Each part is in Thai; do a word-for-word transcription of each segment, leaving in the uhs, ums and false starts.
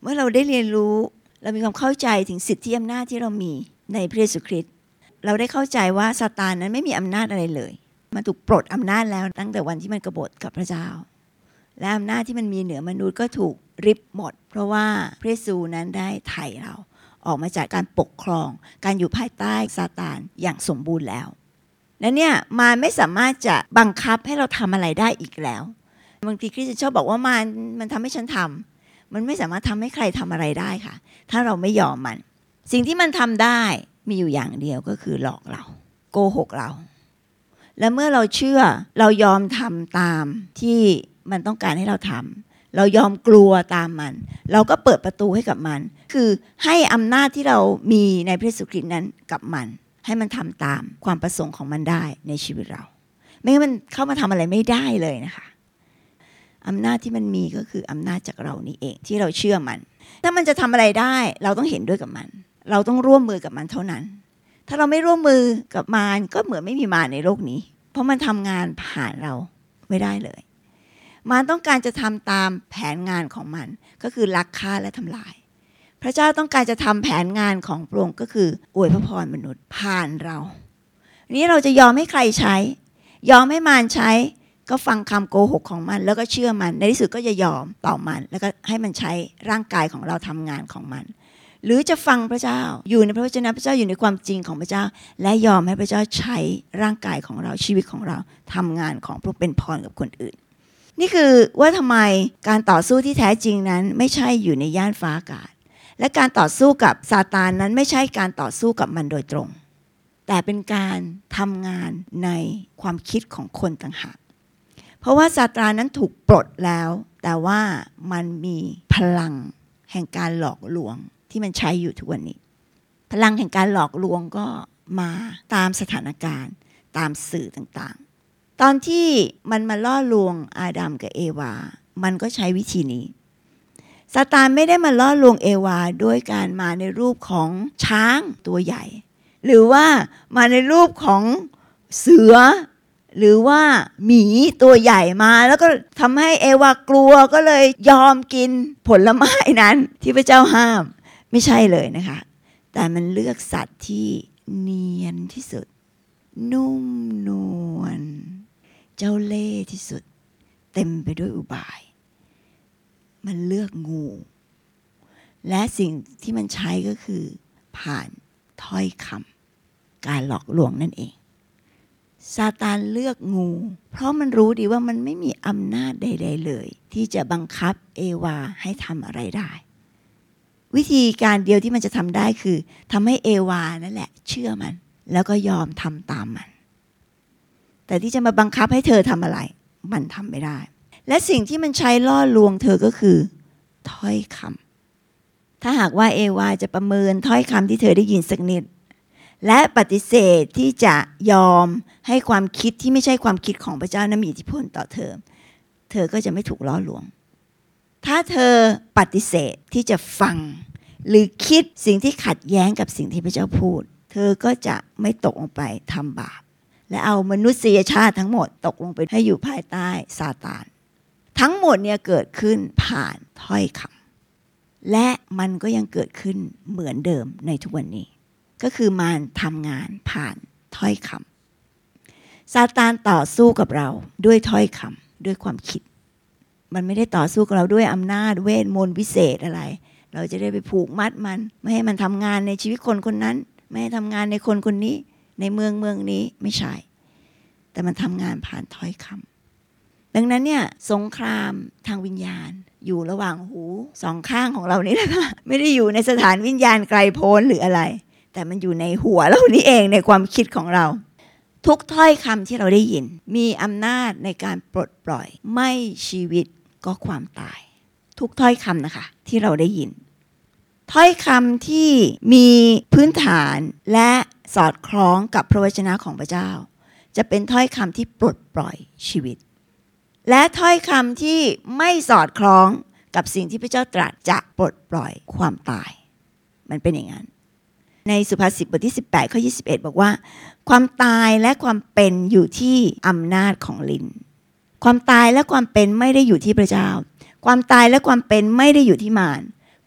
เมื่อเราได้เรียนรู้เรามีความเข้าใจถึงสิทธิอำนาจที่เรามีในพระเยซูคริสต์เราได้เข้าใจว่าซาตานนั้นไม่มีอำนาจอะไรเลยมันถูกปลดอำนาจแล้วตั้งแต่วันที่มันกบฏกับพระเจ้าและอำนาจที่มันมีเหนือมนุษย์ก็ถูกริบหมดเพราะว่าพระเยซูนั้นได้ไถ่เราออกมาจากการปกครองการอยู่ภายใต้ซาตานอย่างสมบูรณ์แล้วและเนี่ยมันไม่สามารถจะบังคับให้เราทำอะไรได้อีกแล้วบางทีคริสเตียนชอบบอกว่ามันมันทำให้ฉันทำมันไม่สามารถทำให้ใครทำอะไรได้ค่ะถ้าเราไม่ยอมมันสิ่งที่มันทำได้มีอยู่อย่างเดียวก็คือหลอกเราโกหกเราและเมื่อเราเชื่อเรายอมทำตามที่มันต้องการให้เราทำเรายอมกลัวตามมันเราก็เปิดประตูให้กับมันคือให้อำนาจที่เรามีในพระเยซูคริสต์นั้นกับมันให้มันทำตามความประสงค์ของมันได้ในชีวิตเราไม่งั้นมันเข้ามาทำอะไรไม่ได้เลยนะคะอำนาจที่มันมีก็คืออำนาจจากเรานี่เองที่เราเชื่อมันถ้ามันจะทำอะไรได้เราต้องเห็นด้วยกับมันเราต้องร่วมมือกับมันเท่านั้นถ้าเราไม่ร่วมมือกับมันก็เหมือนไม่มีมารในโลกนี้เพราะมันทำงานผ่านเราไม่ได้เลยมารต้องการจะทำตามแผนงานของมันก็คือลักฆ่าและทำลายพระเจ้าต้องการจะทำแผนงานของพระองค์ก็คืออวยพระพรมนุษย์ผ่านเรานี้เราจะยอมให้ใครใช้ยอมให้มารใช้ก็ฟังคำโกหกของมันแล้วก็เชื่อมันในที่สุดก็จะยอมต่อมันแล้วก็ให้มันใช้ร่างกายของเราทำงานของมันหรือจะฟังพระเจ้าอยู่ในพระวจนะพระเจ้าอยู่ในความจริงของพระเจ้าและยอมให้พระเจ้าใช้ร่างกายของเราชีวิตของเราทำงานของพระองค์เป็นพรกับคนอื่นนี่คือว่าทำไมการต่อสู้ที่แท้จริงนั้นไม่ใช่อยู่ในย่านฟ้าอากาศและการต่อสู้กับซาตานนั้นไม่ใช่การต่อสู้กับมันโดยตรงแต่เป็นการทำงานในความคิดของคนต่างหากเพราะว่าซาตานนั้นถูกปลดแล้วแต่ว่ามันมีพลังแห่งการหลอกลวงที่มันใช้อยู่ทุกวันนี้พลังแห่งการหลอกลวงก็มาตามสถานการณ์ตามสื่อต่างๆตอนที่มันมาล่อลวงอาดัมกับเอวามันก็ใช้วิธีนี้ซาตานไม่ได้มาล่อลวงเอวาด้วยการมาในรูปของช้างตัวใหญ่หรือว่ามาในรูปของเสือหรือว่าหมีตัวใหญ่มาแล้วก็ทำให้เอวากลัวก็เลยยอมกินผลไม้นั้นที่พระเจ้าห้ามไม่ใช่เลยนะคะแต่มันเลือกสัตว์ที่เนียนที่สุดนุ่มนวลเจ้าเล่ห์ที่สุดเต็มไปด้วยอุบายมันเลือกงูและสิ่งที่มันใช้ก็คือผ่านถ้อยคำการหลอกลวงนั่นเองซาตานเลือกงูเพราะมันรู้ดีว่ามันไม่มีอำนาจใดๆเลยที่จะบังคับเอวาให้ทำอะไรได้วิธีการเดียวที่มันจะทำได้คือทำให้เอวานั่นแหละเชื่อมันแล้วก็ยอมทำตามมันแต่ที่จะมาบังคับให้เธอทำอะไรมันทำไม่ได้และสิ่งที่มันใช้ล่อลวงเธอก็คือถ้อยคำถ้าหากว่าเอวาจะประเมินถ้อยคำที่เธอได้ยินสักนิดและปฏิเสธที่จะยอมให้ความคิดที่ไม่ใช่ความคิดของพระเจ้านั้นมีอิทธิพลต่อเธอเธอก็จะไม่ถูกล่อลวงถ้าเธอปฏิเสธที่จะฟังหรือคิดสิ่งที่ขัดแย้งกับสิ่งที่พระเจ้าพูดเธอก็จะไม่ตกลงไปทำบาปและเอามนุษยชาติทั้งหมดตกลงไปให้อยู่ภายใต้ซาตานทั้งหมดเนี่ยเกิดขึ้นผ่านถ้อยคำและมันก็ยังเกิดขึ้นเหมือนเดิมในทุกวันนี้ก็คือมารทำงานผ่านถ้อยคำซาตานต่อสู้กับเราด้วยถ้อยคำด้วยความคิดมันไม่ได้ต่อสู้กับเราด้วยอำนาจเวทมนต์วิเศษอะไรเราจะได้ไปผูกมัดมันไม่ให้มันทำงานในชีวิตคนคนนั้นไม่ให้ทำงานในคนคนนี้ในเมืองเมืองนี้ไม่ใช่แต่มันทำงานผ่านถ้อยคำดังนั้นเนี่ยสงครามทางวิญญาณอยู่ระหว่างหูสองข้างของเรานี่แหละค่ะไม่ได้อยู่ในสถานวิญญาณไกลโพ้นหรืออะไรแต่มันอยู่ในหัวเรานี่เองในความคิดของเราทุกถ้อยคำที่เราได้ยินมีอำนาจในการปลดปล่อยไม่ชีวิตก็ความตายทุกถ้อยคำนะคะที่เราได้ยินถ้อยคำที่มีพื้นฐานและสอดคล้องกับพระวจนะของพระเจ้าจะเป็นถ้อยคำที่ปลดปล่อยชีวิตและถ้อยคำที่ไม่สอดคล้องกับสิ่งที่พระเจ้าตรัสจะปลดปล่อยความตายมันเป็นอย่างนั้นในสุภาษิตบทที่สิบแปดข้อยี่สิบเอ็ดบอกว่าความตายและความเป็นอยู่ที่อำนาจของลิ้นความตายและความเป็นไม่ได้อยู่ที่พระเจ้าความตายและความเป็นไม่ได้อยู่ที่มาร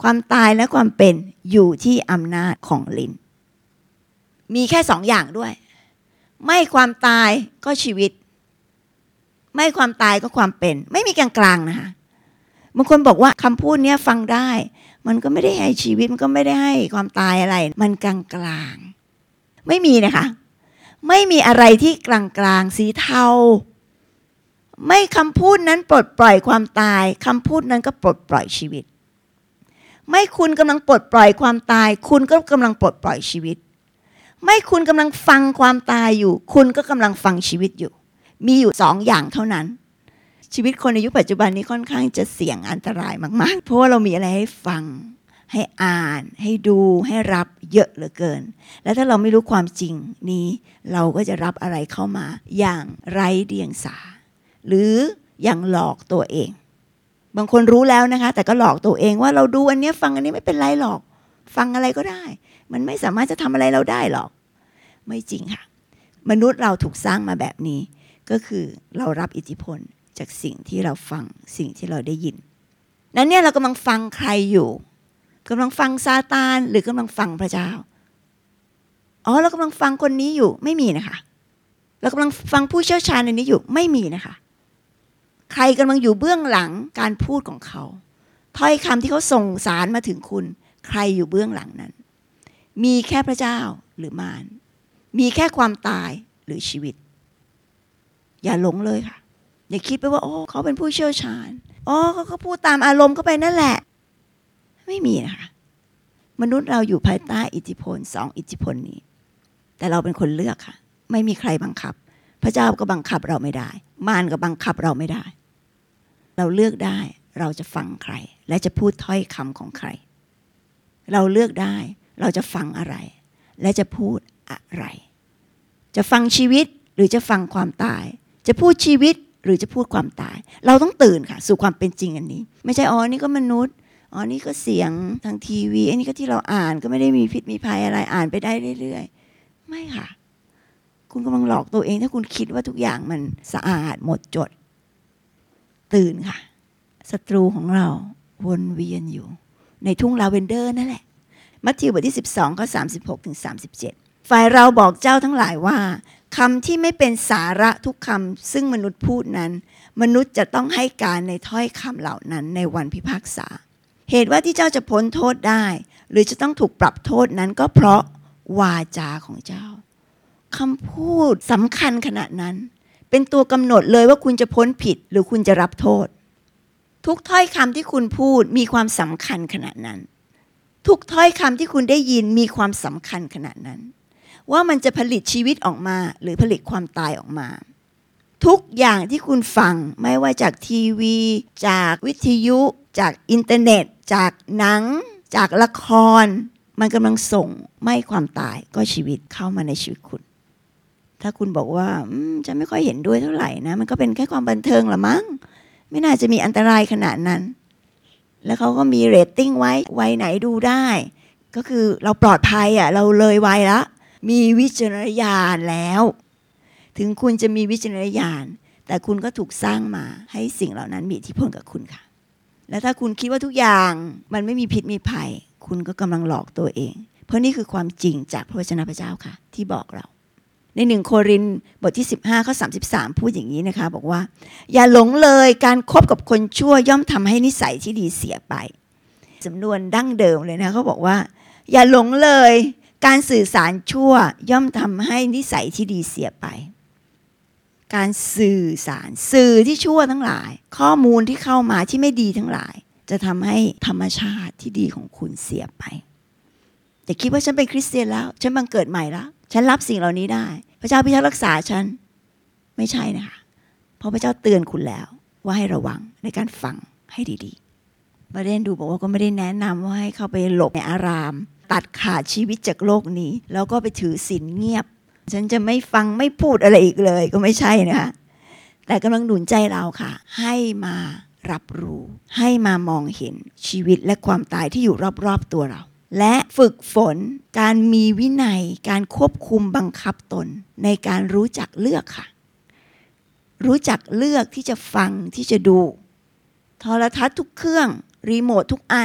ความตายและความเป็นอยู่ที่อำนาจของลิ้นมีแค่สองอย่างด้วยไม่ความตายก็ชีวิตไม่ความตายก็ความเป็นไม่มีกลางๆนะคะบางคนบอกว่าคำพูดนี้ฟังได้มันก็ไม่ได้ให้ชีวิตมันก็ไม่ได้ให้ความตายอะไรมันกลางๆไม่มีนะคะไม่มีอะไรที่กลางๆสีเทาไม่คำพูดนั้นปลดปล่อยความตายคำพูดนั้นก็ปลดปล่อยชีวิตไม่คุณกำลังปลดปล่อยความตายคุณก็กำลังปลดปล่อยชีวิตไม่คุณกำลังฟังความตายอยู่คุณก็กำลังฟังชีวิตอยู่มีอยู่สองอย่างเท่านั้นชีวิตคนในยุคปัจจุบันนี้ค่อนข้างจะเสี่ยงอันตรายมากๆเพราะว่าเรามีอะไรให้ฟังให้อ่านให้ดูให้รับเยอะเหลือเกินแล้วถ้าเราไม่รู้ความจริงนี้เราก็จะรับอะไรเข้ามาอย่างไร้เดียงสาหรืออย่างหลอกตัวเองบางคนรู้แล้วนะคะแต่ก็หลอกตัวเองว่าเราดูอันนี้ฟังอันนี้ไม่เป็นไรหรอกฟังอะไรก็ได้มันไม่สามารถจะทำอะไรเราได้หรอกไม่จริงค่ะมนุษย์เราถูกสร้างมาแบบนี้ก็คือเรารับอิทธิพลจากสิ่งที่เราฟังสิ่งที่เราได้ยินนั้นเนี่ยเรากำลังฟังใครอยู่กำลังฟังซาตานหรือกำลังฟังพระเจ้าอ๋อเรากำลังฟังคนนี้อยู่ไม่มีนะคะเรากำลังฟังผู้เชี่ยวชาญในนี้อยู่ไม่มีนะคะใครกำลังอยู่เบื้องหลังการพูดของเขาถ้อยคำที่เขาส่งสารมาถึงคุณใครอยู่เบื้องหลังนั้นมีแค่พระเจ้าหรือมารมีแค่ความตายหรือชีวิตอย่าหลงเลยค่ะอย่าคิดไปว่าโอ้เขาเป็นผู้เชี่ยวชาญอ๋อเขาก็พูดตามอารมณ์เข้าไปนั่นแหละไม่มีนะคะมนุษย์เราอยู่ภายใต้อิทธิพลสองอิทธิพลนี้แต่เราเป็นคนเลือกค่ะไม่มีใครบังคับพระเจ้าก็บังคับเราไม่ได้มารก็บังคับเราไม่ได้เราเลือกได้เราจะฟังใครและจะพูดถ้อยคำของใครเราเลือกได้เราจะฟังอะไรและจะพูดอะไรจะฟังชีวิตหรือจะฟังความตายจะพูดชีวิตหรือจะพูดความตายเราต้องตื่นค่ะสู่ความเป็นจริงอันนี้ไม่ใช่อ๋อนี่ก็มนุษย์อ๋อนี่ก็เสียงทางทีวีอันนี้ก็ที่เราอ่านก็ไม่ได้มีพิษมีภัยอะไรอ่านไปได้เรื่อยๆไม่ค่ะคุณกำลังหลอกตัวเองถ้าคุณคิดว่าทุกอย่างมันสะอาดหมดจดตื่นค่ะศัตรูของเราวนเวียนอยู่ในทุ่งลาเวนเดอร์นั่นแหละมัทธิวบทที่สิบสองข้อสามสิบหกถึงสามสิบเจ็ดฝ่ายเราบอกเจ้าทั้งหลายว่าคำที่ไม่เป็นสาระทุกคำซึ่งมนุษย์พูดนั้นมนุษย์จะต้องให้การในถ้อยคำเหล่านั้นในวันพิพากษาเหตุว่าที่เจ้าจะพ้นโทษได้หรือจะต้องถูกปรับโทษนั้นก็เพราะวาจาของเจ้าคำพูดสำคัญขนาดนั้นเป็นตัวกำหนดเลยว่าคุณจะพ้นผิดหรือคุณจะรับโทษทุกถ้อยคำที่คุณพูดมีความสำคัญขนาดนั้นทุกถ้อยคำที่คุณได้ยินมีความสำคัญขนาดนั้นว่ามันจะผลิตชีวิตออกมาหรือผลิตความตายออกมาทุกอย่างที่คุณฟังไม่ว่าจากทีวีจากวิทยุจากอินเทอร์เน็ตจากหนังจากละครมันกำลังส่งไม่ความตายก็ชีวิตเข้ามาในชีวิตคุณถ้าคุณบอกว่าจะไม่ค่อยเห็นด้วยเท่าไหร่นะมันก็เป็นแค่ความบันเทิงละมั้งไม่น่าจะมีอันตรายขนาดนั้นแล้วเขาก็มีเรตติ้งไว้วัยไหนดูได้ก็คือเราปลอดภัยอ่ะเราเลยวัยละมีวิจารณญาณแล้วถึงคุณจะมีวิจารณญาณแต่คุณก็ถูกสร้างมาให้สิ่งเหล่านั้นมีอิทธิพลกับคุณค่ะและถ้าคุณคิดว่าทุกอย่างมันไม่มีพิษมีภัยคุณก็กำลังหลอกตัวเองเพราะนี่คือความจริงจากพระวจนะพระเจ้าค่ะที่บอกเราในหนึ่งโครินธ์บทที่สิบห้าข้อสามสิบสามพูดอย่างนี้นะคะบอกว่าอย่าหลงเลยการคบกับคนชั่วย่อมทำให้นิสัยที่ดีเสียไปสำนวนดั้งเดิมเลยนะเขาบอกว่าอย่าหลงเลยการสื่อสารชั่วย่อมทำให้นิสัยที่ดีเสียไปการสื่อสารสื่อที่ชั่วทั้งหลายข้อมูลที่เข้ามาที่ไม่ดีทั้งหลายจะทำให้ธรรมชาติที่ดีของคุณเสียไปแต่คิดว่าฉันเป็นคริสเตียนแล้วฉันบังเกิดใหม่แล้วฉันรับสิ่งเหล่านี้ได้พระเจ้าพิทักษ์รักษาฉันไม่ใช่นะคะเพราะพระเจ้าเตือนคุณแล้วว่าให้ระวังในการฟังให้ดีๆมาเรียนดูบอกว่าก็ไม่ได้แนะนำว่าให้เข้าไปหลบในอารามตัดขาดชีวิตจากโลกนี้แล้วก็ไปถือศีลเงียบฉันจะไม่ฟังไม่พูดอะไรอีกเลยก็ไม่ใช่นะคะแต่กำลังหนุนใจเราค่ะให้มารับรู้ให้มามองเห็นชีวิตและความตายที่อยู่รอบๆตัวเราและฝึกฝนการมีวินัยการควบคุมบังคับตนในการรู้จักเลือกค่ะรู้จักเลือกที่จะฟังที่จะดูโทรทัศน์ทุกเครื่องรีโมททุกอัน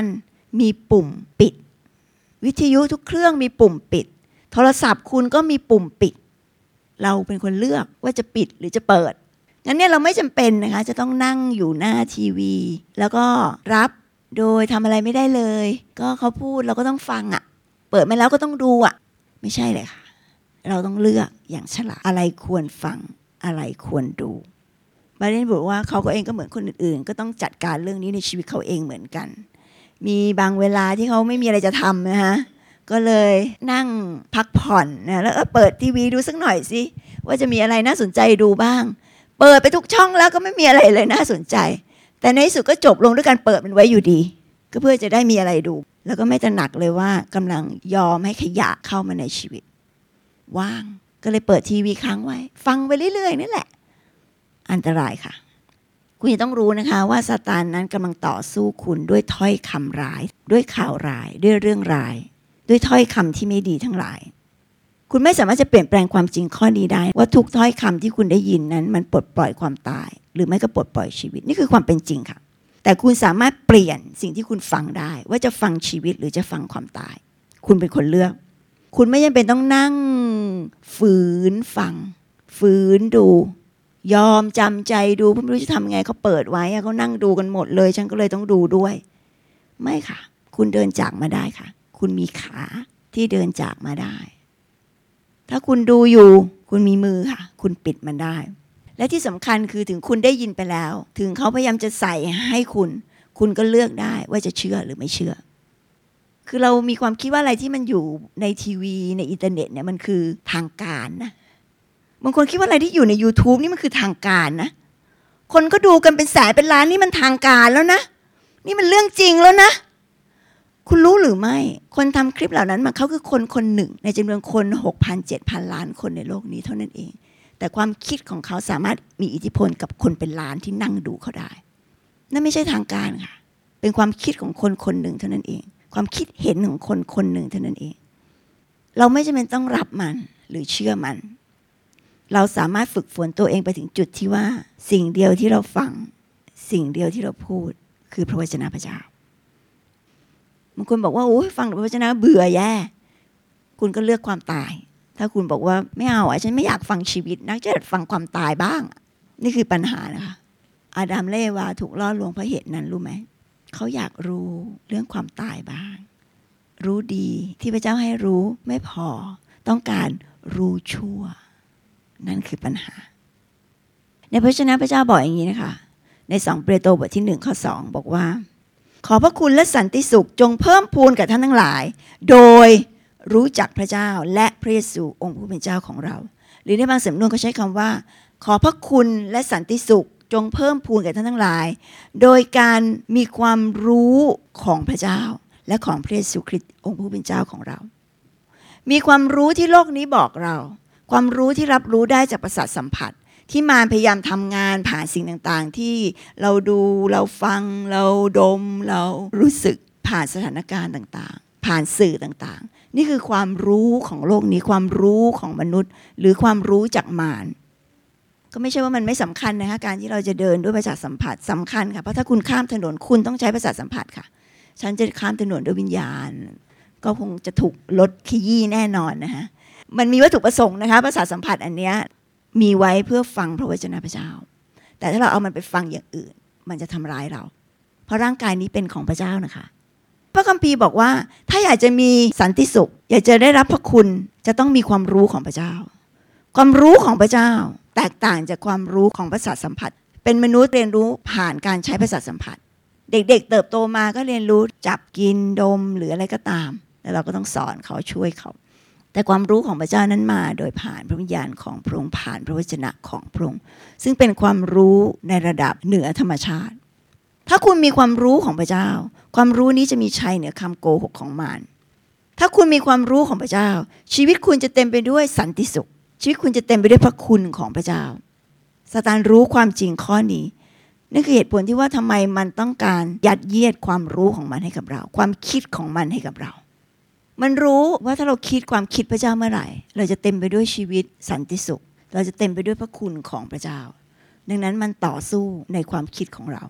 มีปุ่มปิดวิทยุทุกเครื่องมีปุ่มปิดโทรศัพท์คุณก็มีปุ่มปิดเราเป็นคนเลือกว่าจะปิดหรือจะเปิดงั้นเนี่ยเราไม่จำเป็นนะคะจะต้องนั่งอยู่หน้าทีวีแล้วก็รับโดยทำอะไรไม่ได้เลยก็เขาพูดเราก็ต้องฟังอ่ะเปิดมาแล้วก็ต้องดูอ่ะไม่ใช่เลยค่ะเราต้องเลือกอย่างฉลาดอะไรควรฟังอะไรควรดูบาเลนบอกว่าเขาก็เองก็เหมือนคนอื่นๆก็ต้องจัดการเรื่องนี้ในชีวิตเขาเองเหมือนกันมีบางเวลาที่เขาไม่มีอะไรจะทำนะคะก็เลยนั่งพักผ่อนนะแล้วก็เปิดทีวีดูสักหน่อยสิว่าจะมีอะไรน่าสนใจดูบ้างเปิดไปทุกช่องแล้วก็ไม่มีอะไรเลยน่าสนใจแต่ในที่สุดก็จบลงด้วยการเปิดมันไว้อยู่ดีก็เพื่อจะได้มีอะไรดูแล้วก็ไม่ตระหนักเลยว่ากำลังยอมให้ขยะเข้ามาในชีวิตว่างก็เลยเปิดทีวีค้างไว้ฟังไปเรื่อยๆนั่นแหละอันตรายค่ะคุณจะต้องรู้นะคะว่าซาตานนั้นกำลังต่อสู้คุณด้วยถ้อยคำร้ายด้วยข่าวร้ายด้วยเรื่องร้ายด้วยถ้อยคำที่ไม่ดีทั้งหลายคุณไม่สามารถจะเปลี่ยนแปลงความจริงข้อนี้ได้ว่าทุกถ้อยคำที่คุณได้ยินนั้นมันปลดปล่อยความตายหรือไม่ก็ปลดปล่อยชีวิตนี่คือความเป็นจริงค่ะแต่คุณสามารถเปลี่ยนสิ่งที่คุณฟังได้ว่าจะฟังชีวิตหรือจะฟังความตายคุณเป็นคนเลือกคุณไม่จำเป็นต้องนั่งฝืนฟังฝืนดูยอมจำใจดูเพราะไม่รู้จะทำไงเขาเปิดไว้เขานั่งดูกันหมดเลยฉันก็เลยต้องดูด้วยไม่ค่ะคุณเดินจากมาได้ค่ะคุณมีขาที่เดินจากมาได้ถ้าคุณดูอยู่คุณมีมือค่ะคุณปิดมันได้และที่สำคัญคือถึงคุณได้ยินไปแล้วถึงเขาพยายามจะใส่ให้คุณคุณก็เลือกได้ว่าจะเชื่อหรือไม่เชื่อคือเรามีความคิดว่าอะไรที่มันอยู่ในทีวีในอินเทอร์เน็ตเนี่ยมันคือทางการนะบางคนคิดว่าอะไรที่อยู่ใน YouTube นี่มันคือทางการนะคนก็ดูกันเป็นแสนเป็นล้านนี่มันทางการแล้วนะนี่มันเรื่องจริงแล้วนะคุณรู้หรือไม่คนทำคลิปเหล่านั้นมันเขาคือคนคนหนึ่งในจำนวนคน หกพัน เจ็ดพัน ล้านคนในโลกนี้เท่านั้นเองแต่ความคิดของเขาสามารถมีอิทธิพลกับคนเป็นล้านที่นั่งดูเขาได้นั่นไม่ใช่ทางการค่ะเป็นความคิดของคนคนหนึ่งเท่านั้นเองความคิดเห็นของคนคนหนึ่งเท่านั้นเองเราไม่จำเป็นต้องรับมันหรือเชื่อมันเราสามารถฝึกฝนตัวเองไปถึงจุดที่ว่าสิ่งเดียวที่เราฟังสิ่งเดียวที่เราพูดคือพระวจนะพระเจ้าบางคนบอกว่าโอ้ยฟังพระวจนะเบื่อแย่คุณก็เลือกความตายถ้าคุณบอกว่าไม่เอาอ่ะฉันไม่อยากฟังชีวิตนักจะฟังความตายบ้างนี่คือปัญหานะคะอาดัมและเอวาถูกล่อลวงเพราะเหตุนั้นรู้ไหมเขาอยากรู้เรื่องความตายบ้างรู้ดีที่พระเจ้าให้รู้ไม่พอต้องการรู้ชั่วนั่นคือปัญหาในพระวจนะพระเจ้าบอกอย่างนี้นะคะในสองเปโตรบทที่หนึ่งข้อสองบอกว่าขอพระคุณและสันติสุขจงเพิ่มพูนกับท่านทั้งหลายโดยรู้จักพระเจ้าและพระเยซูองค์ผู้เป็นเจ้าของเราหรือในบางสำนวนเขาใช้คำว่าขอพระคุณและสันติสุขจงเพิ่มพูนกับท่านทั้งหลายโดยการมีความรู้ของพระเจ้าและของพระเยซูคริสต์องค์ผู้เป็นเจ้าของเรามีความรู้ที่โลกนี้บอกเราความรู้ที่รับรู้ได้จากประสาทสัมผัสที่มารพยายามทำงานผ่านสิ่งต่างๆที่เราดูเราฟังเราดมเรารู้สึกผ่านสถานการณ์ต่างๆผ่านสื่อต่างๆนี่คือความรู้ของโลกนี้ความรู้ของมนุษย์หรือความรู้จากมารก็ไม่ใช่ว่ามันไม่สำคัญนะคะการที่เราจะเดินด้วยประสาทสัมผัสสำคัญค่ะเพราะถ้าคุณข้ามถนนคุณต้องใช้ประสาทสัมผัสค่ะฉันจะข้ามถนนด้วยวิญญาณก็คงจะถูกลดขยี้แน่นอนนะคะมันมีวัตถุประสงค์นะคะประสาทสัมผัสอันเนี้ยมีไว้เพื่อฟังพระวจนะพระเจ้าแต่ถ้าเราเอามันไปฟังอย่างอื่นมันจะทำร้ายเราเพราะร่างกายนี้เป็นของพระเจ้านะคะพระคัมภีร์บอกว่าถ้าอยากจะมีสันติสุขอยากจะได้รับพระคุณจะต้องมีความรู้ของพระเจ้าความรู้ของพระเจ้าแตกต่างจากความรู้ของประสาทสัมผัสเป็นมนุษย์เรียนรู้ผ่านการใช้ประสาทสัมผัสเด็กๆเติบโตมาก็เรียนรู้จับกินดมหรืออะไรก็ตามแล้วเราก็ต้องสอนเขาช่วยเขาแต่ความรู้ของพระเจ้านั้นมาโดยผ่านพระวิญญาณของพระองค์ผ่านพระวจนะของพระองค์ซึ่งเป็นความรู้ในระดับเหนือธรรมชาติถ้าคุณมีความรู้ของพระเจ้าความรู้นี้จะมีชัยเหนือคำโกหกของมารถ้าคุณมีความรู้ของพระเจ้าชีวิตคุณจะเต็มไปด้วยสันติสุขชีวิตคุณจะเต็มไปด้วยพระคุณของพระเจ้าซาตานรู้ความจริงข้อนี้นั่นคือเหตุผลที่ว่าทำไมมันต้องการยัดเยียดความรู้ของมันให้กับเราความคิดของมันให้กับเรามันรู้ว่าถ้าเราคิดความคิดพระเจ้าเมื่อไหร่เราจะเต็มไปด้วยชีวิตสันติสุขเราจะเต็มไปด้วยพระคุณของพระเจ้าดังนั้นมันต่อสู้ในความคิดของเรา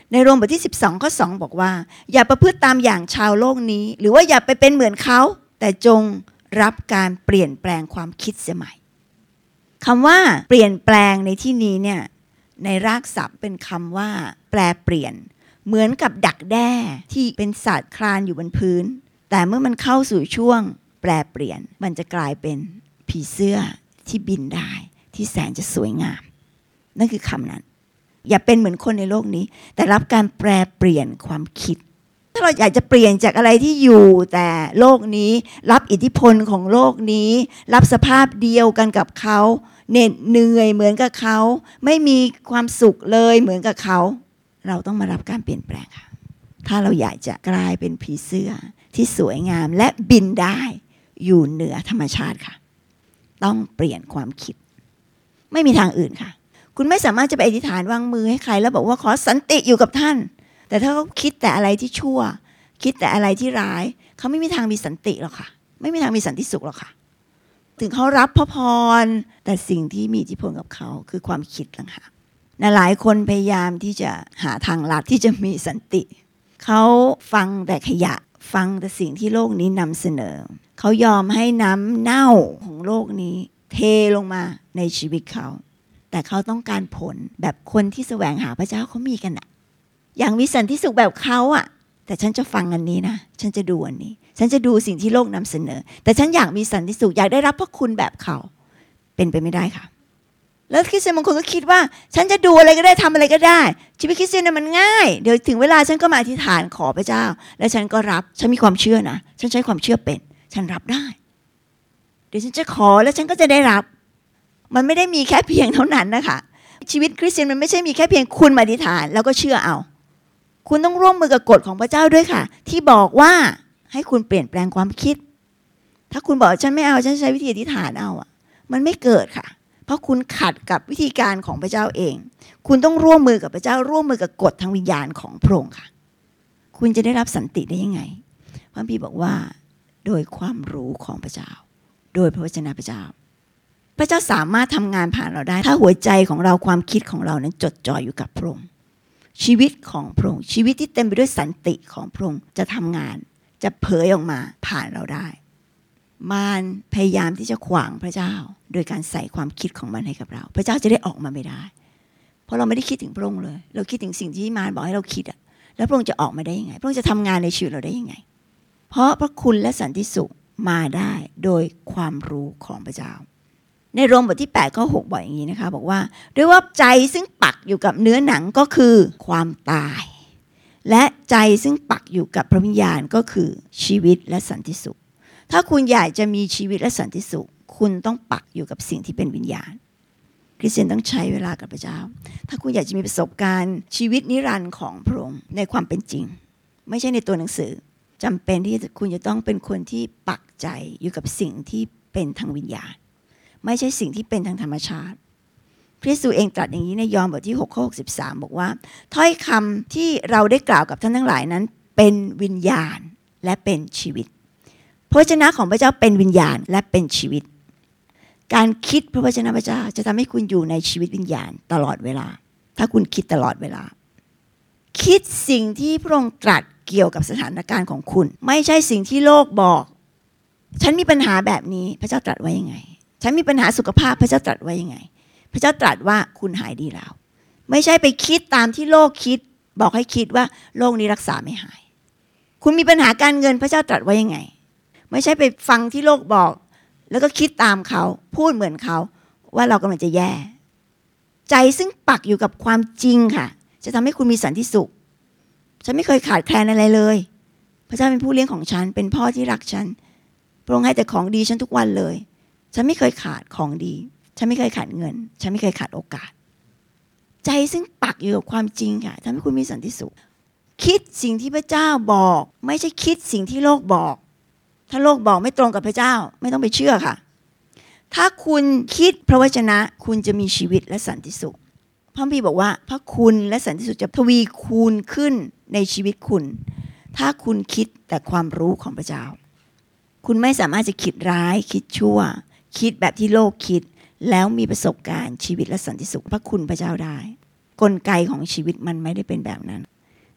ในโรมบทที่สิบสองข้อสองบอกว่าอย่าประพฤติตามอย่างชาวโลกนี้หรือว่าอย่าไปเป็นเหมือนเขาแต่จงรับการเปลี่ยนแปลงความคิดเสียใหม่คำว่าเปลี่ยนแปลงในที่นี้เนี่ยในรากศัพท์เป็นคำว่าแปลเปลี่ยนเหมือนกับดักแด้ที่เป็นสัตว์คลานอยู่บนพื้นแต่เมื่อมันเข้าสู่ช่วงแปลเปลี่ยนมันจะกลายเป็นผีเสื้อที่บินได้ที่แสนจะสวยงามนั่นคือคำนั้นอย่าเป็นเหมือนคนในโลกนี้แต่รับการแปลเปลี่ยนความคิดถ้าเราอยากจะเปลี่ยนจากอะไรที่อยู่แต่โลกนี้รับอิทธิพลของโลกนี้รับสภาพเดียวกันกับเขาเหน็ดเหนื่อยเหมือนกับเขาไม่มีความสุขเลยเหมือนกับเขาเราต้องมารับการเปลี่ยนแปลงค่ะถ้าเราอยากจะกลายเป็นผีเสื้อที่สวยงามและบินได้อยู่เหนือธรรมชาติค่ะต้องเปลี่ยนความคิดไม่มีทางอื่นค่ะคุณไม่สามารถจะไปอธิษฐานวางมือให้ใครแล้วบอกว่าขอสันติอยู่กับท่านแต่ถ้าเขาคิดแต่อะไรที่ชั่วคิดแต่อะไรที่ร้ายเขาไม่มีทางมีสันติหรอกค่ะไม่มีทางมีสันติสุขหรอกค่ะถึงเขารับพระพรแต่สิ่งที่มีอิทธิพลกับเขาคือความคิดต่างหากนะหลายคนพยายามที่จะหาทางลัดที่จะมีสันติเขาฟังแต่ขยะฟังแต่สิ่งที่โลกนี้นำเสนอเขายอมให้น้ำเน่าของโลกนี้เทลงมาในชีวิตเขาแต่เขาต้องการผลแบบคนที่แสวงหาพระเจ้าเขามีกันอะอย่างมีสันติสุขแบบเขาอะแต่ฉันจะฟังอันนี้นะฉันจะดูอันนี้ฉันจะดูสิ่งที่โลกนำเสนอแต่ฉันอยากมีสันติสุขอยากได้รับพระคุณแบบเขาเป็นไปไม่ได้ค่ะแล้วคริสเตียนบางคนก็คิดว่าฉันจะดูอะไรก็ได้ทำอะไรก็ได้ชีวิตคริสเตียนเนี่ยมันง่ายเดี๋ยวถึงเวลาฉันก็มาอธิษฐานขอพระเจ้าแล้วฉันก็รับฉันมีความเชื่อนะฉันใช้ความเชื่อเป็นฉันรับได้เดี๋ยวฉันจะขอแล้วฉันก็จะได้รับมันไม่ได้มีแค่เพียงเท่านั้นนะคะชีวิตคริสเตียนมันไม่ใช่มีแค่เพียงคุณมาอธิษฐานแล้วก็เชื่อเอาคุณต้องร่วมมือกับกฎของพระเจ้าด้วยค่ะที่บอกว่าให้คุณเปลี่ยนแปลงความคิดถ้าคุณบอกฉันไม่เอาฉันใช้วิธีอธิษฐานเอาอ่ะมันไม่เกิดค่ะเพราะคุณขัดกับวิธีการของพระเจ้าเองคุณต้องร่วมมือกับพระเจ้าร่วมมือกับกฎทางวิญญาณของพระองค์ค่ะคุณจะได้รับสันติได้ยังไงพระคัมภีร์บอกว่าโดยความรู้ของพระเจ้าโดยพระวจนะพระเจ้าพระเจ้าสามารถทำงานผ่านเราได้ถ้าหัวใจของเราความคิดของเรานั้นจดจ่ออยู่กับพระองค์ชีวิตของพระองค์ชีวิตที่เต็มไปด้วยสันติของพระองค์จะทำงานจะเผยออกมาผ่านเราได้มารพยายามที่จะขวางพระเจ้าโดยการใส่ความคิดของมันให้กับเราพระเจ้าจะได้ออกมาไม่ได้เพราะเราไม่ได้คิดถึงพระองค์เลยเราคิดถึงสิ่งที่มารบอกให้เราคิดอะแล้วพระองค์จะออกมาได้ยังไงพระองค์จะทำงานในชีวิตเราได้ยังไงเพราะพระคุณและสันติสุขมาได้โดยความรู้ของพระเจ้าในโรมบทที่แปดข้อหกบอกอย่างนี้นะคะบอกว่าด้วยว่าใจซึ่งปักอยู่กับเนื้อหนังก็คือความตายและใจซึ่งปักอยู่กับพระวิญญาณก็คือชีวิตและสันติสุขถ้าคุณอยากจะมีชีวิตและสันติสุขคุณต้องปักอยู่กับสิ่งที่เป็นวิญญาณคริสเตียนต้องใช้เวลากับพระเจ้าถ้าคุณอยากจะมีประสบการณ์ชีวิตนิรันดร์ของพระองค์ในความเป็นจริงไม่ใช่ในตัวหนังสือจำเป็นที่คุณจะต้องเป็นคนที่ปักใจอยู่กับสิ่งที่เป็นทางวิญญาณไม่ใช่สิ่งที่เป็นทางธรรมชาติพระเยซูเองตรัสอย่างนี้ในยอห์นบทที่หกข้อหกสิบสามบอกว่าถ้อยคำที่เราได้กล่าวกับท่านทั้งหลายนั้นเป็นวิญญาณและเป็นชีวิตพระวจนะของพระเจ้าเป็นวิญญาณและเป็นชีวิตการคิดพระวจนะพระเจ้าจะทำให้คุณอยู่ในชีวิตวิญญาณตลอดเวลาถ้าคุณคิดตลอดเวลาคิดสิ่งที่พระองค์ตรัสเกี่ยวกับสถานการณ์ของคุณไม่ใช่สิ่งที่โลกบอกฉันมีปัญหาแบบนี้พระเจ้าตรัสไว้ยังไงฉันมีปัญหาสุขภาพพระเจ้าตรัสไว้ยังไงพระเจ้าตรัสว่าคุณหายดีแล้วไม่ใช่ไปคิดตามที่โลกคิดบอกให้คิดว่าโรคนี้รักษาไม่หายคุณมีปัญหาการเงินพระเจ้าตรัสไว้ยังไงไม่ใช่ไปฟังที่โลกบอกแล้วก็คิดตามเขาพูดเหมือนเขาว่าเรากำลังจะแย่ใจซึ่งปักอยู่กับความจริงค่ะจะทำให้คุณมีสันติสุขฉันไม่เคยขาดแคลนอะไรเลยพระเจ้าเป็นผู้เลี้ยงของฉันเป็นพ่อที่รักฉันพระองค์ให้แต่ของดีฉันทุกวันเลยฉันไม่เคยขาดของดีฉันไม่เคยขาดเงินฉันไม่เคยขาดโอกาสใจซึ่งปักอยู่กับความจริงค่ะทำให้คุณมีสันติสุขคิดสิ่งที่พระเจ้าบอกไม่ใช่คิดสิ่งที่โลกบอกถ้าโลกบอกไม่ตรงกับพระเจ้าไม่ต้องไปเชื่อค่ะถ้าคุณคิดพระวจนะคุณจะมีชีวิตและสันติสุขพระคัมภีร์บอกว่าพระคุณและสันติสุขจะทวีคูณขึ้นในชีวิตคุณถ้าคุณคิดแต่ความรู้ของพระเจ้าคุณไม่สามารถจะคิดร้ายคิดชั่วคิดแบบที่โลกคิดแล้วมีประสบการณ์ชีวิตและสันติสุขพระคุณพระเจ้าได้กลไกของชีวิตมันไม่ได้เป็นแบบนั้น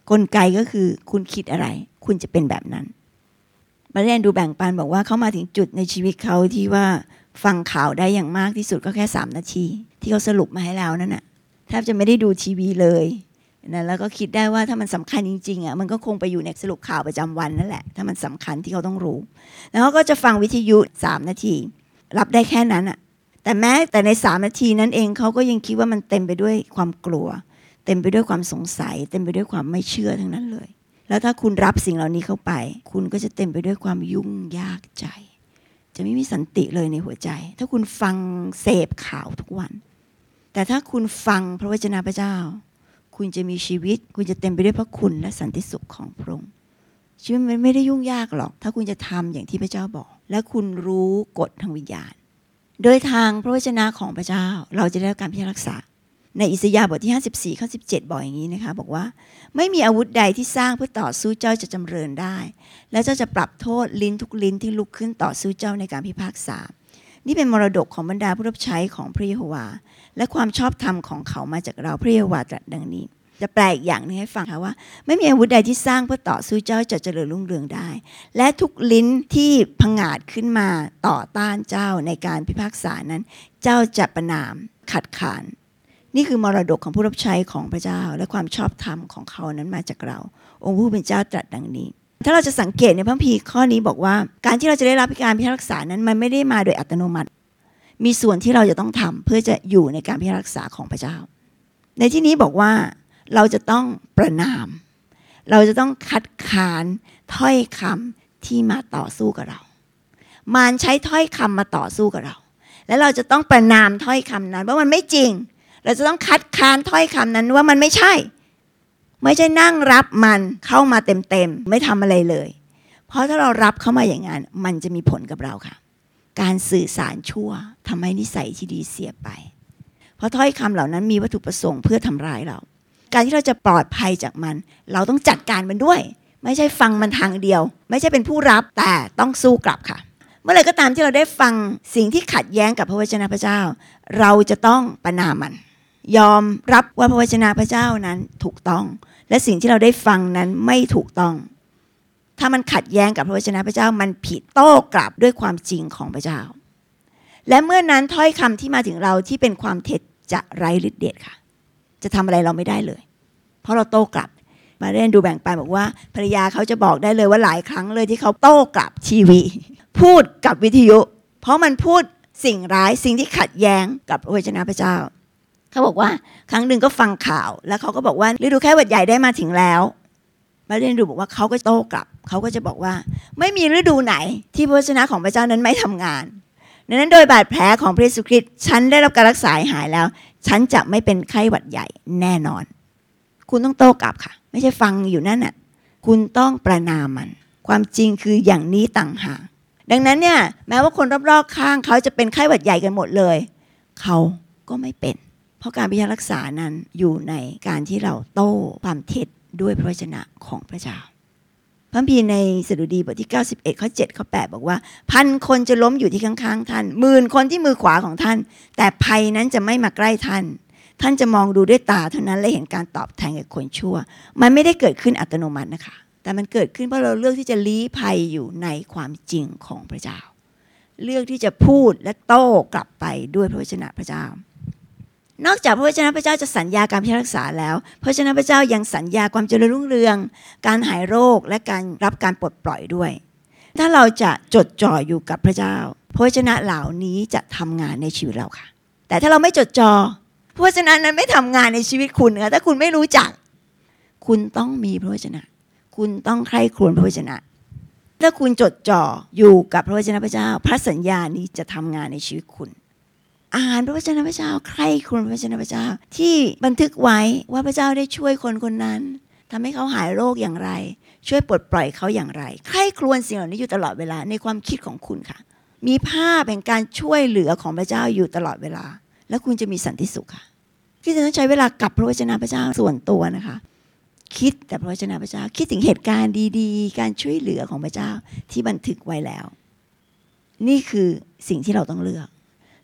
กลไกก็คือคุณคิดอะไรคุณจะเป็นแบบนั้นมาเรียนดูแบ่งปันบอกว่าเขามาถึงจุดในชีวิตเขาที่ว่าฟังข่าวได้อย่างมากที่สุดก็แค่สามนาทีที่เขาสรุปมาให้เรานั่นน่ะแทบจะไม่ได้ดูทีวีเลยนะแล้วก็คิดได้ว่าถ้ามันสำคัญจริงๆอ่ะมันก็คงไปอยู่ในสรุปข่าวประจำวันนั่นแหละถ้ามันสำคัญที่เขาต้องรู้แล้วเขาก็จะฟังวิทยุสามนาทีรับได้แค่นั้นอ่ะแต่แม้แต่ในสามนาทีนั้นเองเขาก็ยังคิดว่ามันเต็มไปด้วยความกลัวเต็มไปด้วยความสงสัยเต็มไปด้วยความไม่เชื่อทั้งนั้นเลยแล้วถ้าคุณรับสิ่งเหล่านี้เข้าไปคุณก็จะเต็มไปด้วยความยุ่งยากใจจะไม่มีสันติเลยในหัวใจถ้าคุณฟังเสพข่าวทุกวันแต่ถ้าคุณฟังพระวจนะพระเจ้าคุณจะมีชีวิตคุณจะเต็มไปด้วยพระคุณและสันติสุขของพระองค์ชีวิตมันไม่ได้ยุ่งยากหรอกถ้าคุณจะทำอย่างที่พระเจ้าบอกและคุณรู้กฎทางวิญญาณโดยทางพระวจนะของพระเจ้าเราจะได้รับการพิทักษ์รักษาในอิสยาห์บทที่ห้าสิบสี่ข้อสิบเจ็ดบอกอย่างนี้นะคะบอกว่าไม่มีอาวุธใดที่สร้างเพื่อต่อสู้เจ้าจะจำเริญได้และเจ้าจะปรับโทษลิ้นทุกลิ้นที่ลุกขึ้นต่อสู้เจ้าในการพิพากษานี่เป็นมรดกของบรรดาผู้รับใช้ของพระเยโฮวาและความชอบธรรมของเขามาจากเราพระเยโฮวาตรัสดังนี้จะแปลอีกอย่างนึงให้ฟังค่ะว่าไม่มีอาวุธใดที่สร้างเพื่อต่อสู้เจ้าจะเจริญรุ่งเรืองได้และทุกลิ้นที่ผงาดขึ้นมาต่อต้านเจ้าในการพิพากษานั้นเจ้าจะประณามขัดขานนี่คือมรดกของผู้รับใช้ของพระเจ้าและความชอบธรรมของเขานั้นมาจากเราองค์ผู้เป็นเจ้าตรัสดังนี้ถ้าเราจะสังเกตในพระคัมภีร์ข้อนี้บอกว่าการที่เราจะได้รับการพิทักษ์รักษานั้นมันไม่ได้มาโดยอัตโนมัติมีส่วนที่เราจะต้องทำเพื่อจะอยู่ในการพิทักษ์รักษาของพระเจ้าในที่นี้บอกว่าเราจะต้องประณามเราจะต้องคัดค้านถ้อยคำที่มาต่อสู้กับเรามารใช้ถ้อยคำมาต่อสู้กับเราและเราจะต้องประณามถ้อยคำนั้นว่ามันไม่จริงเราจะต้องคัดค้านถ้อยคำนั้นว่ามันไม่ใช่ไม่ใช่นั่งรับมันเข้ามาเต็มๆไม่ทำอะไรเลยเพราะถ้าเรารับเข้ามาอย่างนั้นมันจะมีผลกับเราค่ะการสื่อสารชั่วทำให้นิสัยที่ดีเสียไปเพราะถ้อยคำเหล่านั้นมีวัตถุประสงค์เพื่อทำร้ายเราการที่เราจะปลอดภัยจากมันเราต้องจัดการมันด้วยไม่ใช่ฟังมันทางเดียวไม่ใช่เป็นผู้รับแต่ต้องสู้กลับค่ะเมื่อไหร่ก็ตามที่เราได้ฟังสิ่งที่ขัดแย้งกับพระวจนะพระเจ้าเราจะต้องประณามมันยอมรับว่าพระวจนะพระเจ้านั้นถูกต้องและสิ่งที่เราได้ฟังนั้นไม่ถูกต้องถ้ามันขัดแย้งกับพระวจนะพระเจ้ามันผิดโต้กลับด้วยความจริงของพระเจ้าและเมื่อนั้นถ้อยคำที่มาถึงเราที่เป็นความเท็จจะไร้ฤทธิ์เดชค่ะจะทำอะไรเราไม่ได้เลยเพราะเราโต้กลับมาเรียนดูแบ่งปันบอกว่าภรรยาเขาจะบอกได้เลยว่าหลายครั้งเลยที่เขาโต้กลับทีวีพูดกับวิทยุเพราะมันพูดสิ่งร้ายสิ่งที่ขัดแย้งกับพระวจนะพระเจ้าเขาบอกว่าครั้งหนึ่งก็ฟังข่าวแล้วเขาก็บอกว่าฤดูแค่หวัดใหญ่ได้มาถึงแล้วมาเรียนดูบอกว่าเขาก็โต้กลับเขาก็จะบอกว่าไม่มีฤดูไหนที่พระวจนะของพระเจ้านั้นไม่ทำงานดังนั้นโดยบาดแผลของพระเยซูคริสต์ฉันได้รับการรักษาหายแล้วฉันจะไม่เป็นไข้หวัดใหญ่แน่นอนคุณต้องโต้กลับค่ะไม่ใช่ฟังอยู่นั่นน่ะคุณต้องประณามมันความจริงคืออย่างนี้ต่างหากดังนั้นเนี่ยแม้ว่าคนรอบๆข้างเขาจะเป็นไข้หวัดใหญ่กันหมดเลยเขาก็ไม่เป็นเพราะการพิทักษ์รักษานั้นอยู่ในการที่เราโต้ความเท็จด้วยพระวจนะของพระเจ้าพระคัมภีร์ในสดุดีบทที่เก้าสิบเอ็ดข้อเจ็ดข้อแปดบอกว่าพันคนจะล้มอยู่ที่ข้างๆท่านหมื่นคนที่มือขวาของท่านแต่ภัยนั้นจะไม่มาใกล้ท่านท่านจะมองดูด้วยตาเท่านั้นและเห็นการตอบแทนกับคนชั่วมันไม่ได้เกิดขึ้นอัตโนมัตินะคะแต่มันเกิดขึ้นเพราะเราเลือกที่จะลี้ภัยอยู่ในความจริงของพระเจ้าเลือกที่จะพูดและโต้กลับไปด้วยพระวจนะพระเจ้านอกจากพระวจนะพระเจ้าจะสัญญาการพิทักษ์รักษาแล้วพระวจนะพระเจ้ายังสัญญาความเจริญรุ่งเรืองการหายโรคและการรับการปลดปล่อยด้วยถ้าเราจะจดจ่ออยู่กับพระเจ้าพระวจนะเหล่านี้จะทำงานในชีวิตเราค่ะแต่ถ้าเราไม่จดจ่อพระวจนะนั้นไม่ทำงานในชีวิตคุณค่ะถ้าคุณไม่รู้จักคุณต้องมีพระวจนะคุณต้องใคร่ครวญพระวจนะถ้าคุณจดจ่ออยู่กับพระวจนะพระเจ้าพระสัญญานี้จะทำงานในชีวิตคุณอ่านพระวจนะพระเจ้าใคร่ครวญพระวจนะพระเจ้าที่บันทึกไว้ว่าพระเจ้าได้ช่วยคนคนนั้นทำให้เขาหายโรคอย่างไรช่วยปลดปล่อยเขาอย่างไรใคร่ครวญสิ่งเหล่านี้อยู่ตลอดเวลาในความคิดของคุณค่ะมีภาพแห่งการช่วยเหลือของพระเจ้าอยู่ตลอดเวลาแล้วคุณจะมีสันติสุขค่ะที่จะต้องใช้เวลากับพระวจนะพระเจ้าส่วนตัวนะคะคิดแต่พระวจนะพระเจ้าคิดถึงเหตุการณ์ดีๆการช่วยเหลือของพระเจ้าที่บันทึกไว้แล้วนี่คือสิ่งที่เราต้องเลือก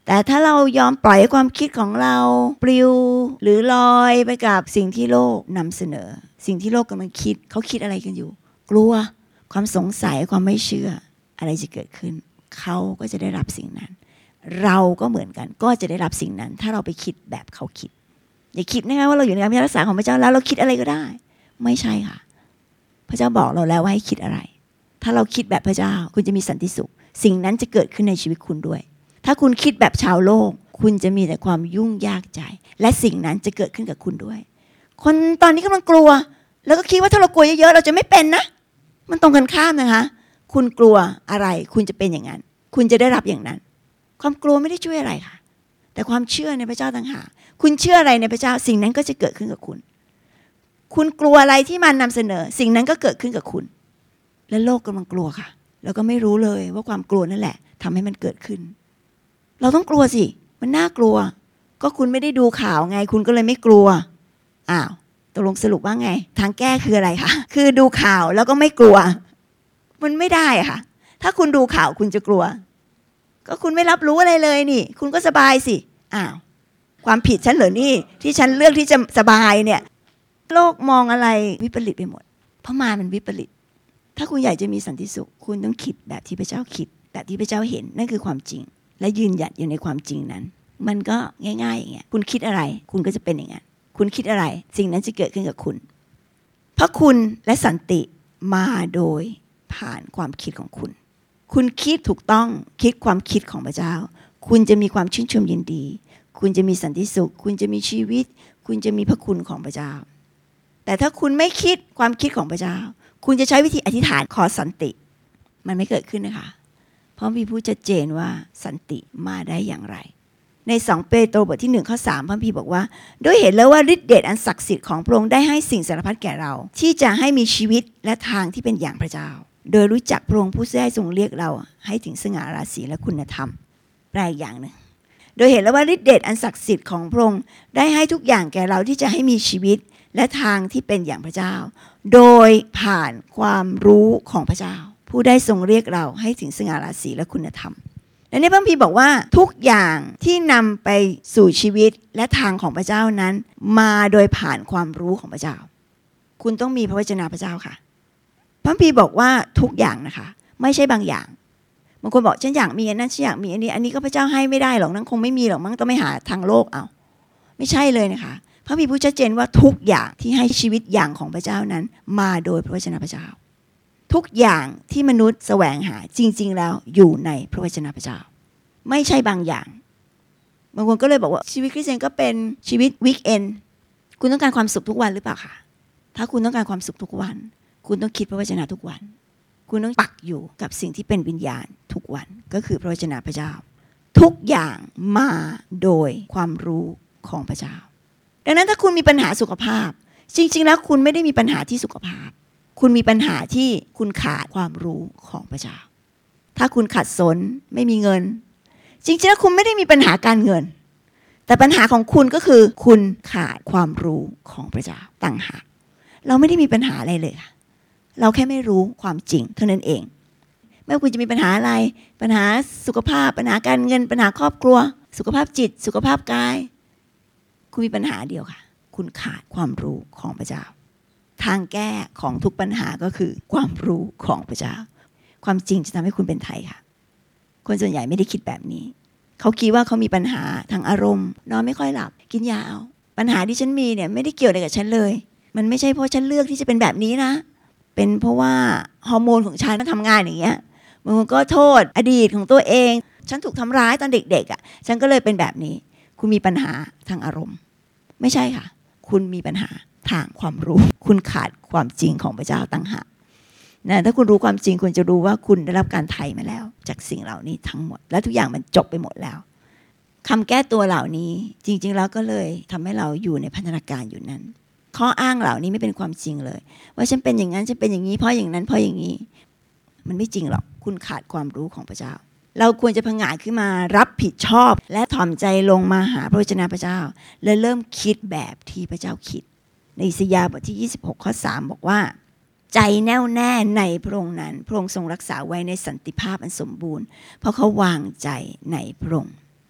แต่ถ้าเรายอมปล่อยให้ความคิดของเราปลิวหรือลอยไปกับสิ่งที่โลกนำเสนอสิ่งที่โลกกำลังคิดเขาคิดอะไรกันอยู่กลัวความสงสัยความไม่เชื่ออะไรจะเกิดขึ้นเขาก็จะได้รับสิ่งนั้นเราก็เหมือนกันก็จะได้รับสิ่งนั้นถ้าเราไปคิดแบบเขาคิดอย่าคิดนะคะว่าเราอยู่ในการพิทักษาของพระเจ้าแล้วเราคิดอะไรก็ได้ไม่ใช่ค่ะพระเจ้าบอกเราแล้วว่าให้คิดอะไรถ้าเราคิดแบบพระเจ้าคุณจะมีสันติสุขสิ่งนั้นจะเกิดขึ้นในชีวิตคุณด้วยถ้าคุณคิดแบบชาวโลกคุณจะมีแต่ความยุ่งยากใจและสิ่งนั้นจะเกิดขึ้นกับคุณด้วยคนตอนนี้กำลังกลัวแล้วก็คิดว่าถ้าเรากลัวเยอะๆเราจะไม่เป็นนะมันตรงกันข้ามนะคะคุณกลัวอะไรคุณจะเป็นอย่างนั้นคุณจะได้รับอย่างนั้นความกลัวไม่ได้ช่วยอะไรค่ะแต่ความเชื่อในพระเจ้าต่างหากคุณเชื่ออะไรในพระเจ้าสิ่งนั้นก็จะเกิดขึ้นกับคุณคุณกลัวอะไรที่มันนำเสนอสิ่งนั้นก็เกิดขึ้นกับคุณและโลกกำลังกลัวค่ะแล้วก็ไม่รู้เลยว่าความกลัวนั่นแหละทำให้มันเกิดขึ้นเราต้องกลัวสิมันน่ากลัวก็คุณไม่ได้ดูข่าวไงคุณก็เลยไม่กลัวอ้าวตกลงสรุปว่าไงทางแก้คืออะไรคะคือดูข่าวแล้วก็ไม่กลัวมันไม่ได้ค่ะถ้าคุณดูข่าวคุณจะกลัวก็คุณไม่รับรู้อะไรเลยนี่คุณก็สบายสิอ้าวความผิดฉันเหรอนี่ที่ฉันเลือกที่จะสบายเนี่ยโลกมองอะไรวิปริตไปหมดเพราะมารมันวิปริตถ้าคุณอยากจะมีสันติสุขคุณต้องคิดแบบที่พระเจ้าคิดแบบที่พระเจ้าเห็นนั่นคือความจริงและยืนหยัดอยู่ในความจริงนั้นมันก็ง่ายๆอย่างเงี้ยคุณคิดอะไรคุณก็จะเป็นอย่างนั้นคุณคิดอะไรสิ่งนั้นจะเกิดขึ้นกับคุณพระคุณและสันติมาโดยผ่านความคิดของคุณคุณคิดถูกต้องคิดความคิดของพระเจ้าคุณจะมีความชื่นชมยินดีคุณจะมีสันติสุขคุณจะมีชีวิตคุณจะมีพระคุณของพระเจ้าแต่ถ้าคุณไม่คิดความคิดของพระเจ้าคุณจะใช้วิธีอธิษฐานขอสันติมันไม่เกิดขึ้นนะคะเพราะมีผู้ชัดเจนว่าสันติมาได้อย่างไรในสองเปโตรบทที่หนึ่งข้อสามพระคัมภีร์บอกว่าด้วยเห็นแล้วว่าฤทธิเดชอันศักดิ์สิทธิ์ของพระองค์ได้ให้สิ่งสารพัดแก่เราที่จะให้มีชีวิตและทางที่เป็นอย่างพระเจ้าโดยรู้จักพระองค์ผู้ได้ทรงเรียกเราให้ถึงสง่าราศีและคุณธรรมแปลอีกอย่างหนึ่งโดยเห็นแล้วว่าฤทธิเดชอันศักดิ์สิทธิ์ของพระองค์ได้ให้ทุกอย่างแก่เราที่จะให้มีชีวิตและทางที่เป็นอย่างพระเจ้าโดยผ่านความรู้ของพระเจ้าผู้ได้ทรงเรียกเราให้ถึงสง่าราศีและคุณธรรมและในพระคัมภีร์บอกว่าทุกอย่างที่นำไปสู่ชีวิตและทางของพระเจ้านั้นมาโดยผ่านความรู้ของพระเจ้าคุณต้องมีพระวจนะพระเจ้าค่ะพระคัมภีร์บอกว่าทุกอย่างนะคะไม่ใช่บางอย่างบางคนบอกฉันอยากมีอันนั้นฉันอยากมีอันนี้อันนี้ก็พระเจ้าให้ไม่ได้หรอกนั่นคงไม่มีหรอกมั้งต้องไม่หาทางโลกเอาไม่ใช่เลยนะคะพระคัมภีร์พูดชัดเจนว่าทุกอย่างที่ให้ชีวิตอย่างของพระเจ้านั้นมาโดยพระวจนะพระเจ้าทุกอย่างที่มนุษย์แสวงหาจริงๆแล้วอยู่ในพระวจนะพระเจ้าไม่ใช่บางอย่างบางคนก็เลยบอกว่าชีวิตคริสเตียนก็เป็นชีวิตวีคเอนด์คุณต้องการความสุขทุกวันหรือเปล่าคะถ้าคุณต้องการความสุขทุกวันคุณต้องคิดพระวจนะทุกวันคุณต้องปักอยู่กับสิ่งที่เป็นวิญญาณทุกวันก็คือพระวจนะพระเจ้าทุกอย่างมาโดยความรู้ของพระเจ้าดังนั้นถ้าคุณมีปัญหาสุขภาพจริงๆแล้วคุณไม่ได้มีปัญหาที่สุขภาพคุณมีปัญหาที่คุณขาดความรู้ของพระเจ้าถ้าคุณขัดสนไม่มีเงินจริงๆแล้วคุณไม่ได้มีปัญหาการเงินแต่ปัญหาของคุณก็คือคุณขาดความรู้ของพระเจ้าต่างหากเราไม่ได้มีปัญหาอะไรเลยค่ะเราแค่ไม่รู้ความจริงเท่านั้นเองไม่ว่าคุณจะมีปัญหาอะไรปัญหาสุขภาพปัญหาการเงินปัญหาครอบครัวสุขภาพจิตสุขภาพกายคุณมีปัญหาเดียวค่ะคุณขาดความรู้ของพระเจ้าทางแก้ของทุกปัญหาก็คือความรู้ของพระเจ้าความจริงจะทำให้คุณเป็นไทยค่ะคนส่วนใหญ่ไม่ได้คิดแบบนี้เขาคิดว่าเขามีปัญหาทางอารมณ์นอนไม่ค่อยหลับกินยาเอาปัญหาที่ฉันมีเนี่ยไม่ได้เกี่ยวอะไรกับฉันเลยมันไม่ใช่เพราะฉันเลือกที่จะเป็นแบบนี้นะเป็นเพราะว่าฮอร์โมนของฉันมันทำงานอย่างเงี้ยบางคนก็โทษอดีตของตัวเองฉันถูกทำร้ายตอนเด็กๆอ่ะฉันก็เลยเป็นแบบนี้คุณมีปัญหาทางอารมณ์ไม่ใช่ค่ะคุณมีปัญหาทางความรู้คุณขาดความจริงของพระเจ้าต่างหากนะถ้าคุณรู้ความจริงคุณจะรู้ว่าคุณได้รับการไถ่มาแล้วจากสิ่งเหล่านี้ทั้งหมดและทุกอย่างมันจบไปหมดแล้วคำแก้ตัวเหล่านี้จริงๆแล้วก็เลยทำให้เราอยู่ในพันธนาการอยู่นั้นข้ออ้างเหล่านี้ไม่เป็นความจริงเลยว่าฉันเป็นอย่างนั้นฉันเป็นอย่างนี้เพราะอย่างนั้นเพราะอย่างนี้มันไม่จริงหรอกคุณขาดความรู้ของพระเจ้าเราควรจะผงาดขึ้นมารับผิดชอบและถ่อมใจลงมาหาพระวจนะพระเจ้าและเริ่มคิดแบบที่พระเจ้าคิดในอิสยาห์บทที่ยี่สิบหกข้อสามบอกว่าใจแน่วแน่ในพระองค์นั้นพระองค์ทรงรักษาไว้ในสันติภาพอันสมบูรณ์เพราะเขาวางใจในพระองค์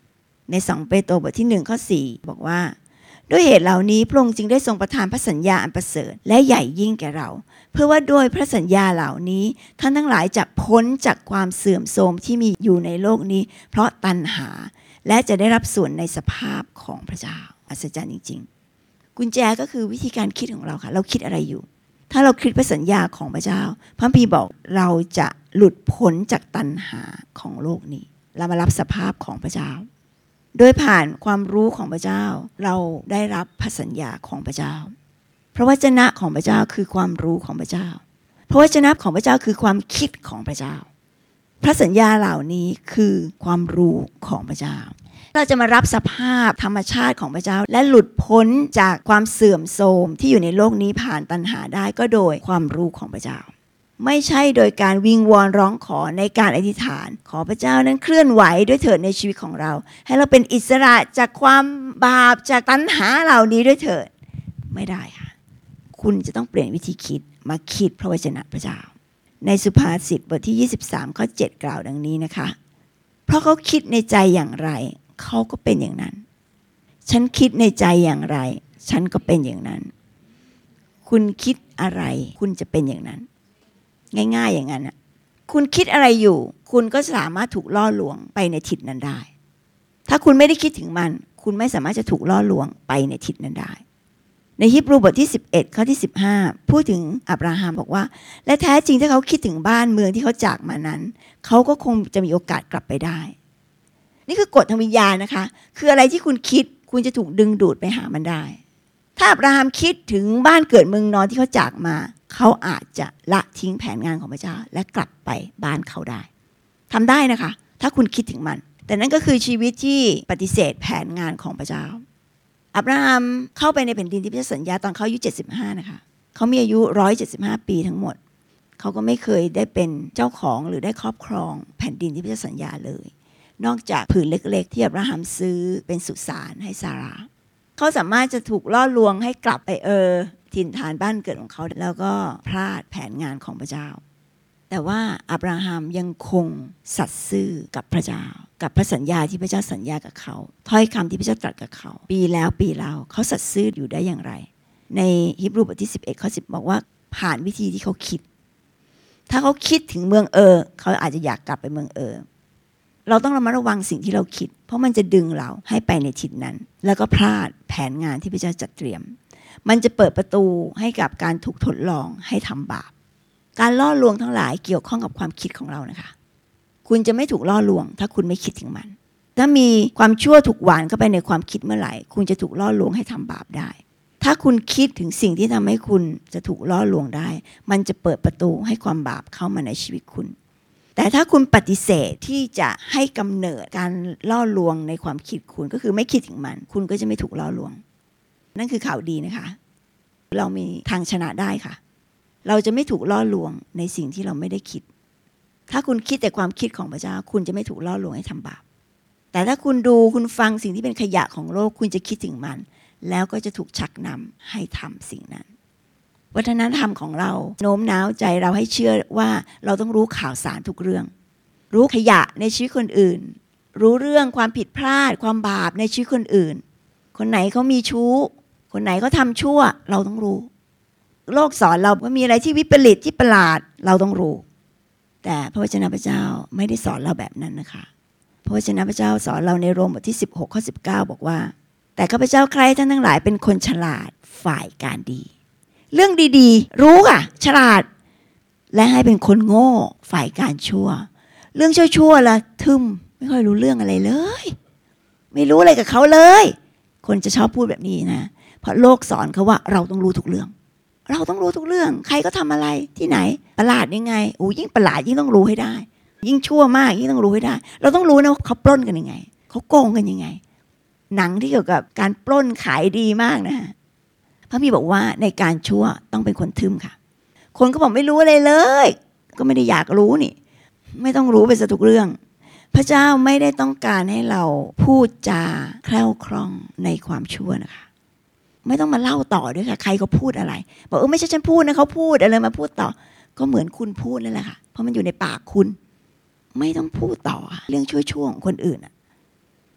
ในสองเปโตรบทที่หนึ่งข้อสี่บอกว่าด้วยเหตุเหล่านี้พระองค์จึงได้ทรงประทานพระสัญญาอันประเสริฐและใหญ่ยิ่งแก่เราเพื่อว่าด้วยพระสัญญาเหล่านี้ท่านทั้งหลายจะพ้นจากความเสื่อมโทรมที่มีอยู่ในโลกนี้เพราะตัณหาและจะได้รับส่วนในสภาพของพระเจ้าอัศจรรย์จริงๆกุญแจก็คือวิธีการคิดของเราค่ะเราคิดอะไรอยู่ถ้าเราคิดพระสัญญาของพระเจ้าพระคัมภีร์บอกเราจะหลุดพ้นจากตัณหาของโลกนี้เรามารับสภาพของพระเจ้าโดยผ่านความรู้ของพระเจ้าเราได้รับพระสัญญาของพระเจ้าพระวจนะของพระเจ้าคือความรู้ของพระเจ้าพระวจนะของพระเจ้าคือความคิดของพระเจ้าพระสัญญาเหล่านี้คือความรู้ของพระเจ้าเราจะมารับสภาพธรรมชาติของพระเจ้าและหลุดพ้นจากความเสื่อมโทรมที่อยู่ในโลกนี้ผ่านตัณหาได้ก็โดยความรู้ของพระเจ้าไม่ใช่โดยการวิงวอนร้องขอในการอธิษฐานขอพระเจ้านั้นเคลื่อนไหวด้วยเถิดในชีวิตของเราให้เราเป็นอิสระจากความบาปจากตัณหาเหล่านี้ด้วยเถิดไม่ได้ค่ะคุณจะต้องเปลี่ยนวิธีคิดมาคิดพระวจนะพระเจ้าในสุภาษิตบทที่ยี่สิบสามข้อเจ็ดกล่าวดังนี้นะคะเพราะเขาคิดในใจอย่างไรเขาก็เป็นอย่างนั้นฉันคิดในใจอย่างไรฉันก็เป็นอย่างนั้นคุณคิดอะไรคุณจะเป็นอย่างนั้นง่ายๆอย่างนั้นน่ะคุณคิดอะไรอยู่คุณก็สามารถถูกล่อลวงไปในทิศนั้นได้ถ้าคุณไม่ได้คิดถึงมันคุณไม่สามารถจะถูกล่อลวงไปในทิศนั้นได้ในฮีบรูบทที่สิบเอ็ดข้อที่สิบห้าพูดถึงอับราฮัมบอกว่าและแท้จริงถ้าเขาคิดถึงบ้านเมืองที่เขาจากมานั้นเขาก็คงจะมีโอกาสกลับไปได้นี่คือกฎทางวิญญาณนะคะคืออะไรที่คุณคิดคุณจะถูกดึงดูดไปหามันได้ถ้าอับราฮัมคิดถึงบ้านเกิดเมืองนอนที่เขาจากมาเขาอาจจะละทิ้งแผนงานของพระเจ้าและกลับไปบ้านเขาได้ทำได้นะคะถ้าคุณคิดถึงมันแต่นั่นก็คือชีวิตที่ปฏิเสธแผนงานของพระเจ้าอับราฮัมเข้าไปในแผ่นดินที่พระเจ้าสัญญาตอนเขาอายุเจ็ดสิบห้านะคะเขามีอายุหนึ่งร้อยเจ็ดสิบห้าปีทั้งหมดเขาก็ไม่เคยได้เป็นเจ้าของหรือได้ครอบครองแผ่นดินที่พระเจ้าสัญญาเลยนอกจากผืนเล็กๆที่อับราฮัมซื้อเป็นสุสานให้ซาราเขาสามารถจะถูกล่อลวงให้กลับไปเออถิ่นฐานบ้านเกิดของเขาแล้วก็พลาดแผนงานของพระเจ้าแต่ว่าอับราฮัมยังคงสัตย์ซื่อกับพระเจ้ากับพระสัญญาที่พระเจ้าสัญญากับเขาถ้อยคำที่พระเจ้าตรัสกับเขาปีแล้วปีเล่าเขาสัตย์ซื่ออยู่ได้อย่างไรในฮีบรูบทที่สิบเอ็ดข้อสิบบอกว่าผ่านวิธีที่เขาคิดถ้าเขาคิดถึงเมืองเออเขาอาจจะอยากกลับไปเมืองเออเราต้องระมัดระวังสิ่งที่เราคิดเพราะมันจะดึงเราให้ไปในทิศนั้นแล้วก็พลาดแผนงานที่พระเจ้าจัดเตรียมมันจะเปิดประตูให้กับการถูกทดลองให้ทำบาปการล่อลวงทั้งหลายเกี่ยวข้องกับความคิดของเรานะคะคุณจะไม่ถูกล่อลวงถ้าคุณไม่คิดถึงมันถ้ามีความชั่วถูกหวานเข้าไปในความคิดเมื่อไหร่คุณจะถูกล่อลวงให้ทำบาปได้ถ้าคุณคิดถึงสิ่งที่ทำให้คุณจะถูกล่อลวงได้มันจะเปิดประตูให้ความบาปเข้ามาในชีวิตคุณแต่ถ้าคุณปฏิเสธที่จะให้กำเนิดการล่อลวงในความคิดคุณก็คือไม่คิดถึงมันคุณก็จะไม่ถูกล่อลวงนั่นคือข่าวดีนะคะเรามีทางชนะได้ค่ะเราจะไม่ถูกล่อลวงในสิ่งที่เราไม่ได้คิดถ้าคุณคิดแต่ความคิดของพระเจ้าคุณจะไม่ถูกล่อลวงให้ทำบาปแต่ถ้าคุณดูคุณฟังสิ่งที่เป็นขยะของโลกคุณจะคิดถึงมันแล้วก็จะถูกชักนำให้ทำสิ่งนั้นวัฒนธรรมของเราโน้มน้าวใจเราให้เชื่อว่าเราต้องรู้ข่าวสารทุกเรื่องรู้ขยะในชีวิตคนอื่นรู้เรื่องความผิดพลาดความบาปในชีวิตคนอื่นคนไหนเขามีชู้คนไหนเขาทำชั่วเราต้องรู้โลกสอนเราว่ามีอะไรที่วิปริตที่ประหลาดเราต้องรู้แต่พระวจนะพระเจ้าไม่ได้สอนเราแบบนั้นนะคะพระวจนะพระเจ้าสอนเราในโรมบทที่สิบหกข้อสิบเก้าบอกว่าแต่ข้าพเจ้าใครท่านทั้งหลายเป็นคนฉลาดฝ่ายการดีเรื่องดีๆรู้ค่ะฉลาดและให้เป็นคนโง่ฝ่ายการชั่วเรื่องชั่วๆละทึมไม่ค่อยรู้เรื่องอะไรเลยไม่รู้อะไรกับเขาเลยคนจะชอบพูดแบบนี้นะเพราะโลกสอนเขาว่าเราต้องรู้ทุกเรื่องเราต้องรู้ทุกเรื่องใครก็ทำอะไรที่ไหนประหลาดยังไงโอ้ยิ่งประหลาดยิ่งต้องรู้ให้ได้ยิ่งชั่วมากยิ่งต้องรู้ให้ได้เราต้องรู้นะว่าเขาปล้นกันยังไงเขาโกงกันยังไงหนังที่เกี่ยวกับการปล้นขายดีมากนะฮะพระพี่บอกว่าในการชั่วต้องเป็นคนทึมค่ะคนก็บอกไม่รู้อะไรเลยก็ไม่ได้อยากรู้นี่ไม่ต้องรู้ไปซะทุกเรื่องพระเจ้าไม่ได้ต้องการให้เราพูดจาแคล่วคล่องในความชั่วนะคะไม่ต้องมาเล่าต่อด้วยค่ะใครเขาพูดอะไรบอกเออไม่ใช่ฉันพูดนะเขาพูดอะไรมาพูดต่อก็เหมือนคุณพูดนั่นแหละค่ะเพราะมันอยู่ในปากคุณไม่ต้องพูดต่อเรื่องชั่วๆของคนอื่น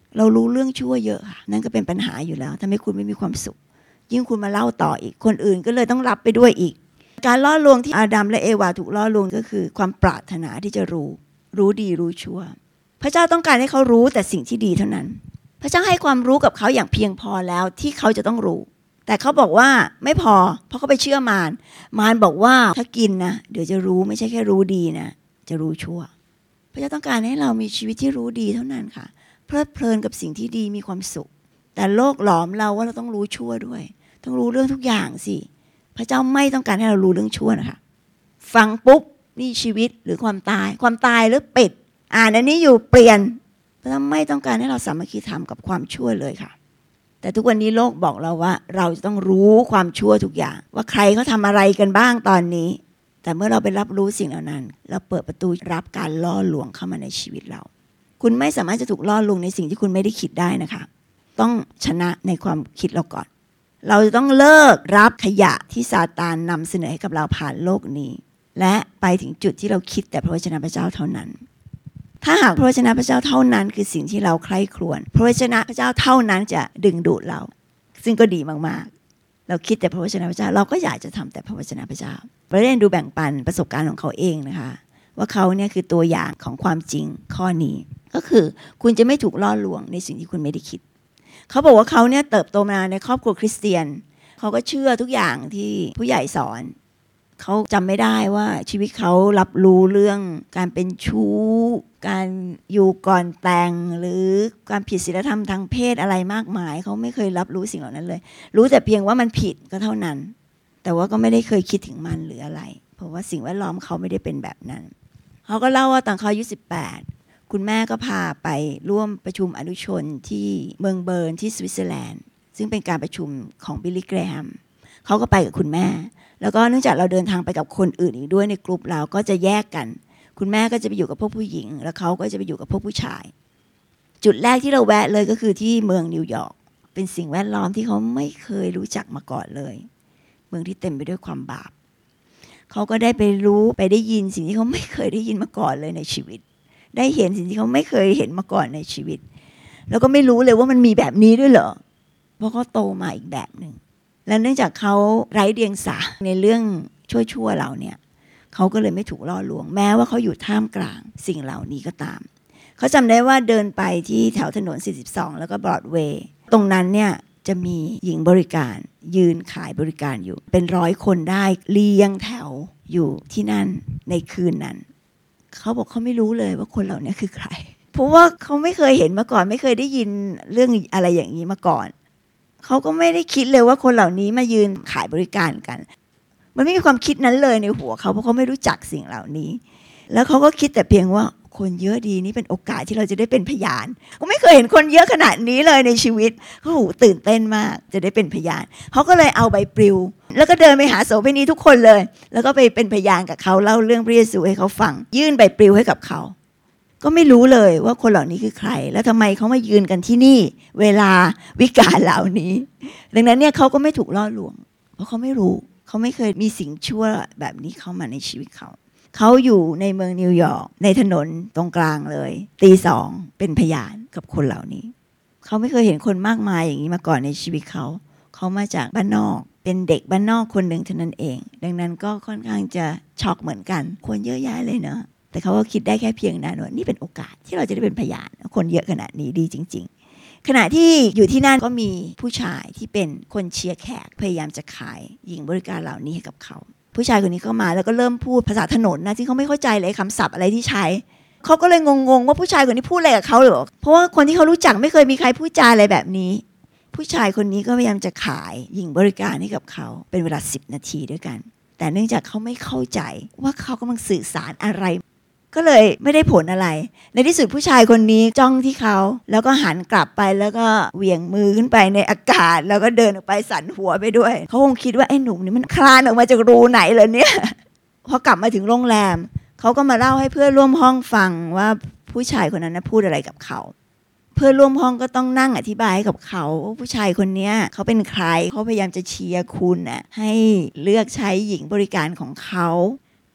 เรารู้เรื่องชั่วเยอะค่ะนั่นก็เป็นปัญหาอยู่แล้วทำให้คุณไม่มีความสุขยิ่งคุณมาเล่าต่ออีกคนอื่นก็เลยต้องรับไปด้วยอีกการล่อลวงที่อาดัมและเอวาถูกล่อลวงก็คือความปรารถนาที่จะรู้รู้ดีรู้ชั่วพระเจ้าต้องการให้เขารู้แต่สิ่งที่ดีเท่านั้นพระเจ้าให้ความรู้กับเขาอย่างเพียงพอแล้วที่เขาจะต้องรู้แต่เขาบอกว่าไม่พอเพราะเขาไปเชื่อมารมารบอกว่าถ้ากินนะเดี๋ยวจะรู้ไม่ใช่แค่รู้ดีนะจะรู้ชั่วพระเจ้าต้องการให้เรามีชีวิตที่รู้ดีเท่านั้นค่ะเพลิดเพลินกับสิ่งที่ดีมีความสุขแต่โลกหลอมเราว่าเราต้องรู้ชั่วด้วยต้องรู้เรื่องทุกอย่างสิพระเจ้าไม่ต้องการให้เรารู้เรื่องชั่วนะคะฟังปุ๊บนี่ชีวิตหรือความตายความตายหรือปิดอ่านอันนี้อยู่เปลี่ยนพระเจ้าไม่ต้องการให้เราสามัคคีธรรมกับความชั่วเลยค่ะแต่ทุกวันนี้โลกบอกเราว่าเราจะต้องรู้ความชั่วทุกอย่างว่าใครเขาทำอะไรกันบ้างตอนนี้แต่เมื่อเราไปรับรู้สิ่งเหล่านั้นเราเปิดประตูรับการล่อลวงเข้ามาในชีวิตเราคุณไม่สามารถจะถูกล่อลวงในสิ่งที่คุณไม่ได้คิดได้นะคะต้องชนะในความคิดเราก่อนเราจะต้องเลิกรับขยะที่ซาตานนำเสนอให้กับเราผ่านโลกนี้และไปถึงจุดที่เราคิดแต่พระวจนะพระเจ้าเท่านั้นถ้าหากพระวจนะพระเจ้าเท่านั้นคือสิ่งที่เราใคร่ครวญพระวจนะพระเจ้าเท่านั้นจะดึงดูดเราซึ่งก็ดีมากๆเราคิดแต่พระวจนะพระเจ้าเราก็อยากจะทำแต่พระวจนะพระเจ้าประเด็นดูแบ่งปันประสบการณ์ของเขาเองนะคะว่าเขาเนี่ยคือตัวอย่างของความจริงข้อนี้ก็คือคุณจะไม่ถูกล่อลวงในสิ่งที่คุณไม่ได้คิดเขาบอกว่าเขาเนี่ยเติบโตมาในครอบครัวคริสเตียนเขาก็เชื่อทุกอย่างที่ผู้ใหญ่สอนเขาจำไม่ได้ว่าชีวิตเขารับรู้เรื่องการเป็นชู้การอยู่ก่อนแต่งหรือการผิดศีลธรรมทางเพศอะไรมากมายเขาไม่เคยรับรู้สิ่งเหล่านั้นเลยรู้แต่เพียงว่ามันผิดก็เท่านั้นแต่ว่าก็ไม่ได้เคยคิดถึงมันหรืออะไรเพราะว่าสิ่งแวดล้อมเขาไม่ได้เป็นแบบนั้นเขาก็เล่าว่าตอนเขาอายุสิบแปดคุณแม่ก็พาไปร่วมประชุมอนุชนที่เมืองเบิร์นที่สวิตเซอร์แลนด์ซึ่งเป็นการประชุมของบิลลี่แกรแฮมเขาก็ไปกับคุณแม่แล้วก็เนื่องจากเราเดินทางไปกับคนอื่นอีกด้วยในกลุ่มเราก็จะแยกกันคุณแม่ก็จะไปอยู่กับพวกผู้หญิงแล้วเขาก็จะไปอยู่กับพวกผู้ชายจุดแรกที่เราแวะเลยก็คือที่เมืองนิวยอร์กเป็นสิ่งแวดล้อมที่เขาไม่เคยรู้จักมาก่อนเลยเมืองที่เต็มไปด้วยความบาปเขาก็ได้ไปรู้ไปได้ยินสิ่งที่เขาไม่เคยได้ยินมาก่อนเลยในชีวิตได้เห็นสิ่งที่เขาไม่เคยเห็นมาก่อนในชีวิตแล้วก็ไม่รู้เลยว่ามันมีแบบนี้ด้วยเหรอเพราะเขาโตมาอีกแบบนึงและเนื่องจากเขาไร้เดียงสาในเรื่องชั่วๆเราเนี่ยเขาก็เลยไม่ถูกล่อลวงแม้ว่าเขาอยู่ท่ามกลางสิ่งเหล่านี้ก็ตามเขาจำได้ว่าเดินไปที่แถวถนนสี่สิบสองแล้วก็บรอดเวย์ตรงนั้นเนี่ยจะมีหญิงบริการยืนขายบริการอยู่เป็นร้อยคนได้เรียงแถวอยู่ที่นั่นในคืนนั้นเขาบอกเขาไม่รู้เลยว่าคนเหล่านี้คือใครเพราะว่าเขาไม่เคยเห็นมาก่อนไม่เคยได้ยินเรื่องอะไรอย่างนี้มาก่อนเขาก็ไม่ได้คิดเลยว่าคนเหล่านี้มายืนขายบริการกันมันไม่มีความคิดนั้นเลยในหัวเขาเพราะเขาไม่รู้จักสิ่งเหล่านี้แล้วเขาก็คิดแต่เพียงว่าคนเยอะดีนี่เป็นโอกาสที่เราจะได้เป็นพยานเขาไม่เคยเห็นคนเยอะขนาดนี้เลยในชีวิตเขาหูตื่นเต้นมากจะได้เป็นพยานเขาก็เลยเอาใบปลิวแล้วก็เดินไปหาโสเภณีทุกคนเลยแล้วก็ไปเป็นพยานกับเขาเล่าเรื่องพระเยซูให้เขาฟังยื่นใบปลิวให้กับเขาก็ไม่รู้เลยว่าคนเหล่านี้คือใครแล้วทำไมเขามายืนกันที่นี่เวลาวิกาลเหล่านี้ดังนั้นเนี่ยเขาก็ไม่ถูกล่อลวงเพราะเขาไม่รู้เขาไม่เคยมีสิ่งชั่วแบบนี้เข้ามาในชีวิตเขาเขาอยู่ในเมืองนิวยอร์กในถนนตรงกลางเลยตีสองเป็นพยานกับคนเหล่านี้เขาไม่เคยเห็นคนมากมายอย่างนี้มาก่อนในชีวิตเขาเขามาจากบ้านนอกเป็นเด็กบ้านนอกคนหนึ่งเท่านั้นเองดังนั้นก็ค่อนข้างจะช็อกเหมือนกันคนเยอะแยะเลยเนาะแต่เขาก็คิดได้แค่เพียงนั้นว่านี่เป็นโอกาสที่เราจะได้เป็นพยานคนเยอะขนาดนี้ดีจริงๆขณะที่อยู่ที่นั่นก็มีผู้ชายที่เป็นคนเชียร์แขกพยายามจะขายหญิงบริการเหล่านี้ให้กับเขาผู้ชายคนนี้ก็มาแล้วก็เริ่มพูดภาษาถนนนะที่เขาไม่เข้าใจเลยคำศัพท์อะไรที่ใช้เขาก็เลยงงๆว่าผู้ชายคนนี้พูดอะไรกับเขาเหรอเพราะว่าคนที่เขารู้จักไม่เคยมีใครพูดจาอะไรแบบนี้ผู้ชายคนนี้ก็พยายามจะขายหญิงบริการให้กับเขาเป็นเวลาสิบนาทีด้วยกันแต่เนื่องจากเขาไม่เข้าใจว่าเขากำลังสื่อสารอะไรก็เลยไม่ได้ผลอะไรในที่สุดผู้ชายคนนี้จ้องที่เขาแล้วก็หันกลับไปแล้วก็เหวี่ยงมือขึ้นไปในอากาศแล้วก็เดินออกไปสั่นหัวไปด้วยเขาคงคิดว่าไอ้หนุ่มนี่มันคลานออกมาจากรูไหนเลยเนี่ยพอกลับมาถึงโรงแรมเขาก็มาเล่าให้เพื่อนร่วมห้องฟังว่าผู้ชายคนนั้นพูดอะไรกับเขาเพื่อนร่วมห้องก็ต้องนั่งอธิบายให้กับเขาว่าผู้ชายคนนี้เขาเป็นใครเขาพยายามจะเชียร์คุณน่ะให้เลือกใช้หญิงบริการของเขา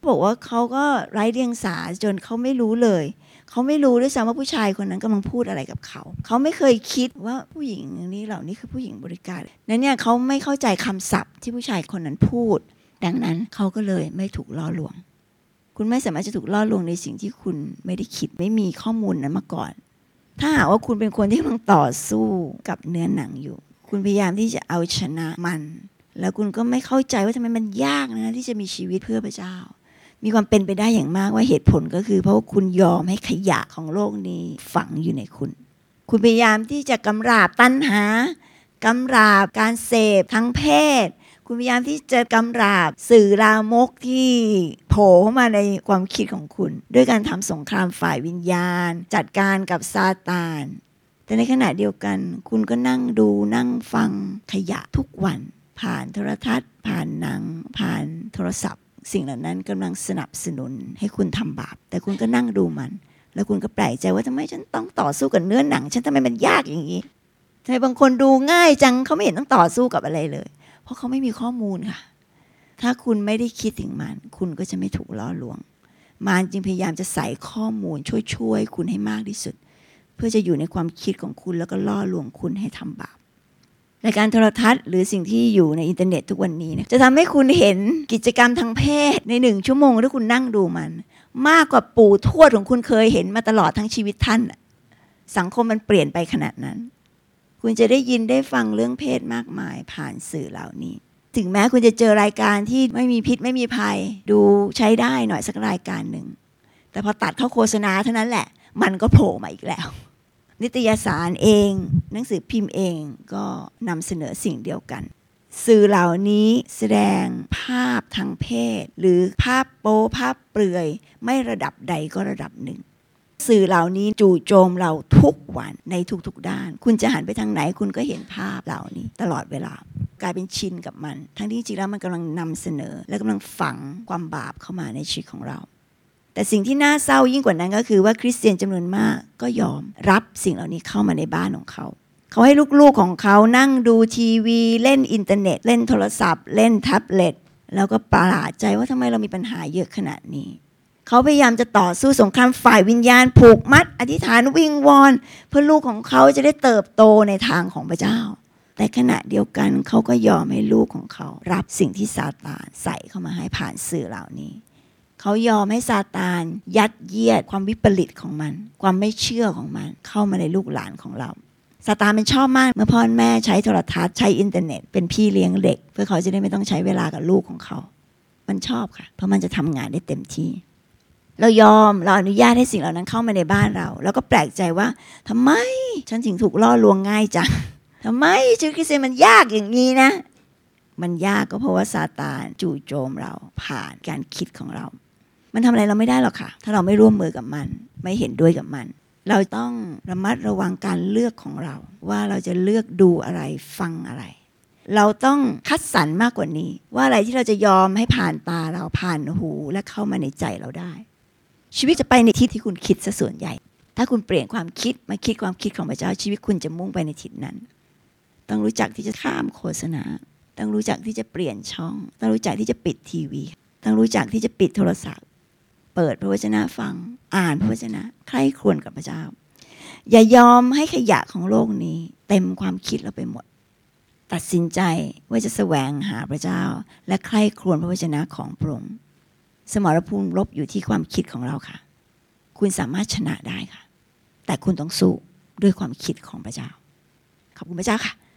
บอกว่าเขาก็ไร้เดียงสาจนเขาไม่รู้เลยเขาไม่รู้ด้วยซ้ำว่าผู้ชายคนนั้นกำลังพูดอะไรกับเขาเขาไม่เคยคิดว่าผู้หญิงนี้เหล่านี้คือผู้หญิงบริการนั้นเนี่ยเขาไม่เข้าใจคำศัพท์ที่ผู้ชายคนนั้นพูดดังนั้นเขาก็เลยไม่ถูกล่อลวงคุณไม่สามารถจะถูกล่อลวงในสิ่งที่คุณไม่ได้คิดไม่มีข้อมูลนั้นมาก่อนถ้าหากว่าคุณเป็นคนที่กำลังต่อสู้กับเนื้อหนังอยู่คุณพยายามที่จะเอาชนะมันแล้วคุณก็ไม่เข้าใจว่าทำไมมันยากนะที่จะมีชีวิตเพื่อพระเจ้ามีความเป็นไปได้อย่างมากว่าเหตุผลก็คือเพราะว่าคุณยอมให้ขยะของโลกนี้ฝังอยู่ในคุณคุณพยายามที่จะกำราบตัณหากำราบการเสพทั้งเพศคุณพยายามที่จะกำราบสื่อลามกที่โผล่เข้ามาในความคิดของคุณด้วยการทำสงครามฝ่ายวิญญาณจัดการกับซาตานแต่ในขณะเดียวกันคุณก็นั่งดูนั่งฟังขยะทุกวันผ่านโทรทัศน์ผ่านหนังผ่านโทรศัพท์สิ่งเหล่านั้นกำลังสนับสนุนให้คุณทำบาปแต่คุณก็นั่งดูมันแล้วคุณก็แปลกใจว่าทำไมฉันต้องต่อสู้กับเนื้อหนังฉันทำไมมันยากอย่างนี้ทำไมบางคนดูง่ายจังเขาไม่เห็นต้องต่อสู้กับอะไรเลยเพราะเขาไม่มีข้อมูลค่ะถ้าคุณไม่ได้คิดถึงมันคุณก็จะไม่ถูกล่อลวงมารจึงพยายามจะใส่ข้อมูลช่วยๆคุณให้มากที่สุดเพื่อจะอยู่ในความคิดของคุณแล้วก็ล่อลวงคุณให้ทำบาปรายการโทรทัศน์หรือสิ่งที่อยู่ในอินเทอร์เน็ตทุกวันนี้นะจะทำให้คุณเห็นกิจกรรมทางเพศในหนึ่งชั่วโมงถ้าคุณนั่งดูมันมากกว่าปู่ทวดของคุณเคยเห็นมาตลอดทั้งชีวิตท่านสังคมมันเปลี่ยนไปขนาดนั้นคุณจะได้ยินได้ฟังเรื่องเพศมากมายผ่านสื่อเหล่านี้ถึงแม้คุณจะเจอรายการที่ไม่มีพิษไม่มีภัยดูใช้ได้หน่อยสักรายการหนึ่งแต่พอตัดเข้าโฆษณาเท่านั้นแหละมันก็โผล่มาอีกแล้วนิตยสารเองหนังสือพิมพ์เองก็นำเสนอสิ่งเดียวกันสื่อเหล่านี้แสดงภาพทางเพศหรือภาพโป๊ภาพเปลือยไม่ระดับใดก็ระดับหนึ่งสื่อเหล่านี้จู่โจมเราทุกวันในทุกๆด้านคุณจะหันไปทางไหนคุณก็เห็นภาพเหล่านี้ตลอดเวลากลายเป็นชินกับมันทั้งที่จริงแล้วมันกำลังนำเสนอและกำลังฝังความบาปเข้ามาในชีวิตของเราแต่สิ่งที่น่าเศร้ายิ่งกว่านั้นก็คือว่าคริสเตียนจำนวนมากก็ยอมรับสิ่งเหล่านี้เข้ามาในบ้านของเขาเขาให้ลูกๆของเขานั่งดูทีวีเล่นอินเทอร์เน็ตเล่นโทรศัพท์เล่นแท็บเล็ตแล้วก็ประหลาดใจว่าทำไมเรามีปัญหาเยอะขนาดนี้เขาพยายามจะต่อสู้สงครามฝ่ายวิญญาณผูกมัดอธิษฐานวิงวอนเพื่อลูกของเขาจะได้เติบโตในทางของพระเจ้าแต่ขณะเดียวกันเขาก็ยอมให้ลูกของเขารับสิ่งที่ซาตานใส่เข้ามาให้ผ่านสื่อเหล่านี้เขายอมให้ซาตานยัดเยียดความวิปริตของมันความไม่เชื่อของมันเข้ามาในลูกหลานของเราซาตานมันชอบมากเมื่อพ่อแม่ใช้โทรทัศน์ใช้อินเทอร์เน็ตเป็นพี่เลี้ยงเด็กเพื่อเขาจะได้ไม่ต้องใช้เวลากับลูกของเขามันชอบค่ะเพราะมันจะทำงานได้เต็มที่เรายอมเราอนุญาตให้สิ่งเหล่านั้นเข้ามาในบ้านเราแล้วก็แปลกใจว่าทำไมฉันถึงถูกล่อลวงง่ายจังทำไมชีวิตคริสเตียนมันยากอย่างนี้นะมันยากก็เพราะว่าซาตานจู่โจมเราผ่านการคิดของเรามันทำอะไรเราไม่ได้หรอกค่ะถ้าเราไม่ร่วมมือกับมันไม่เห็นด้วยกับมันเราต้องระมัดระวังการเลือกของเราว่าเราจะเลือกดูอะไรฟังอะไรเราต้องคัดสรรมากกว่านี้ว่าอะไรที่เราจะยอมให้ผ่านตาเราผ่านหูและเข้ามาในใจเราได้ชีวิตจะไปในทิศที่คุณคิดซะส่วนใหญ่ถ้าคุณเปลี่ยนความคิดมาคิดความคิดของพระเจ้าชีวิตคุณจะมุ่งไปในทิศนั้นต้องรู้จักที่จะข้ามโฆษณาต้องรู้จักที่จะเปลี่ยนช่องต้องรู้จักที่จะปิดทีวีต้องรู้จักที่จะปิดโทรศัพท์เปิดพระวจนะฟังอ่านพระวจนะใคร่ครวญกับพระเจ้าอย่ายอมให้ขยะของโลกนี้เต็มความคิดเราไปหมดตัดสินใจว่าจะแสวงหาพระเจ้าและใคร่ครวญพระวจนะของพระองค์สมรภูมิรบอยู่ที่ความคิดของเราค่ะคุณสามารถชนะได้ค่ะแต่คุณต้องสู้ด้วยความคิดของพระเจ้าขอบคุณพระเจ้าค่ะ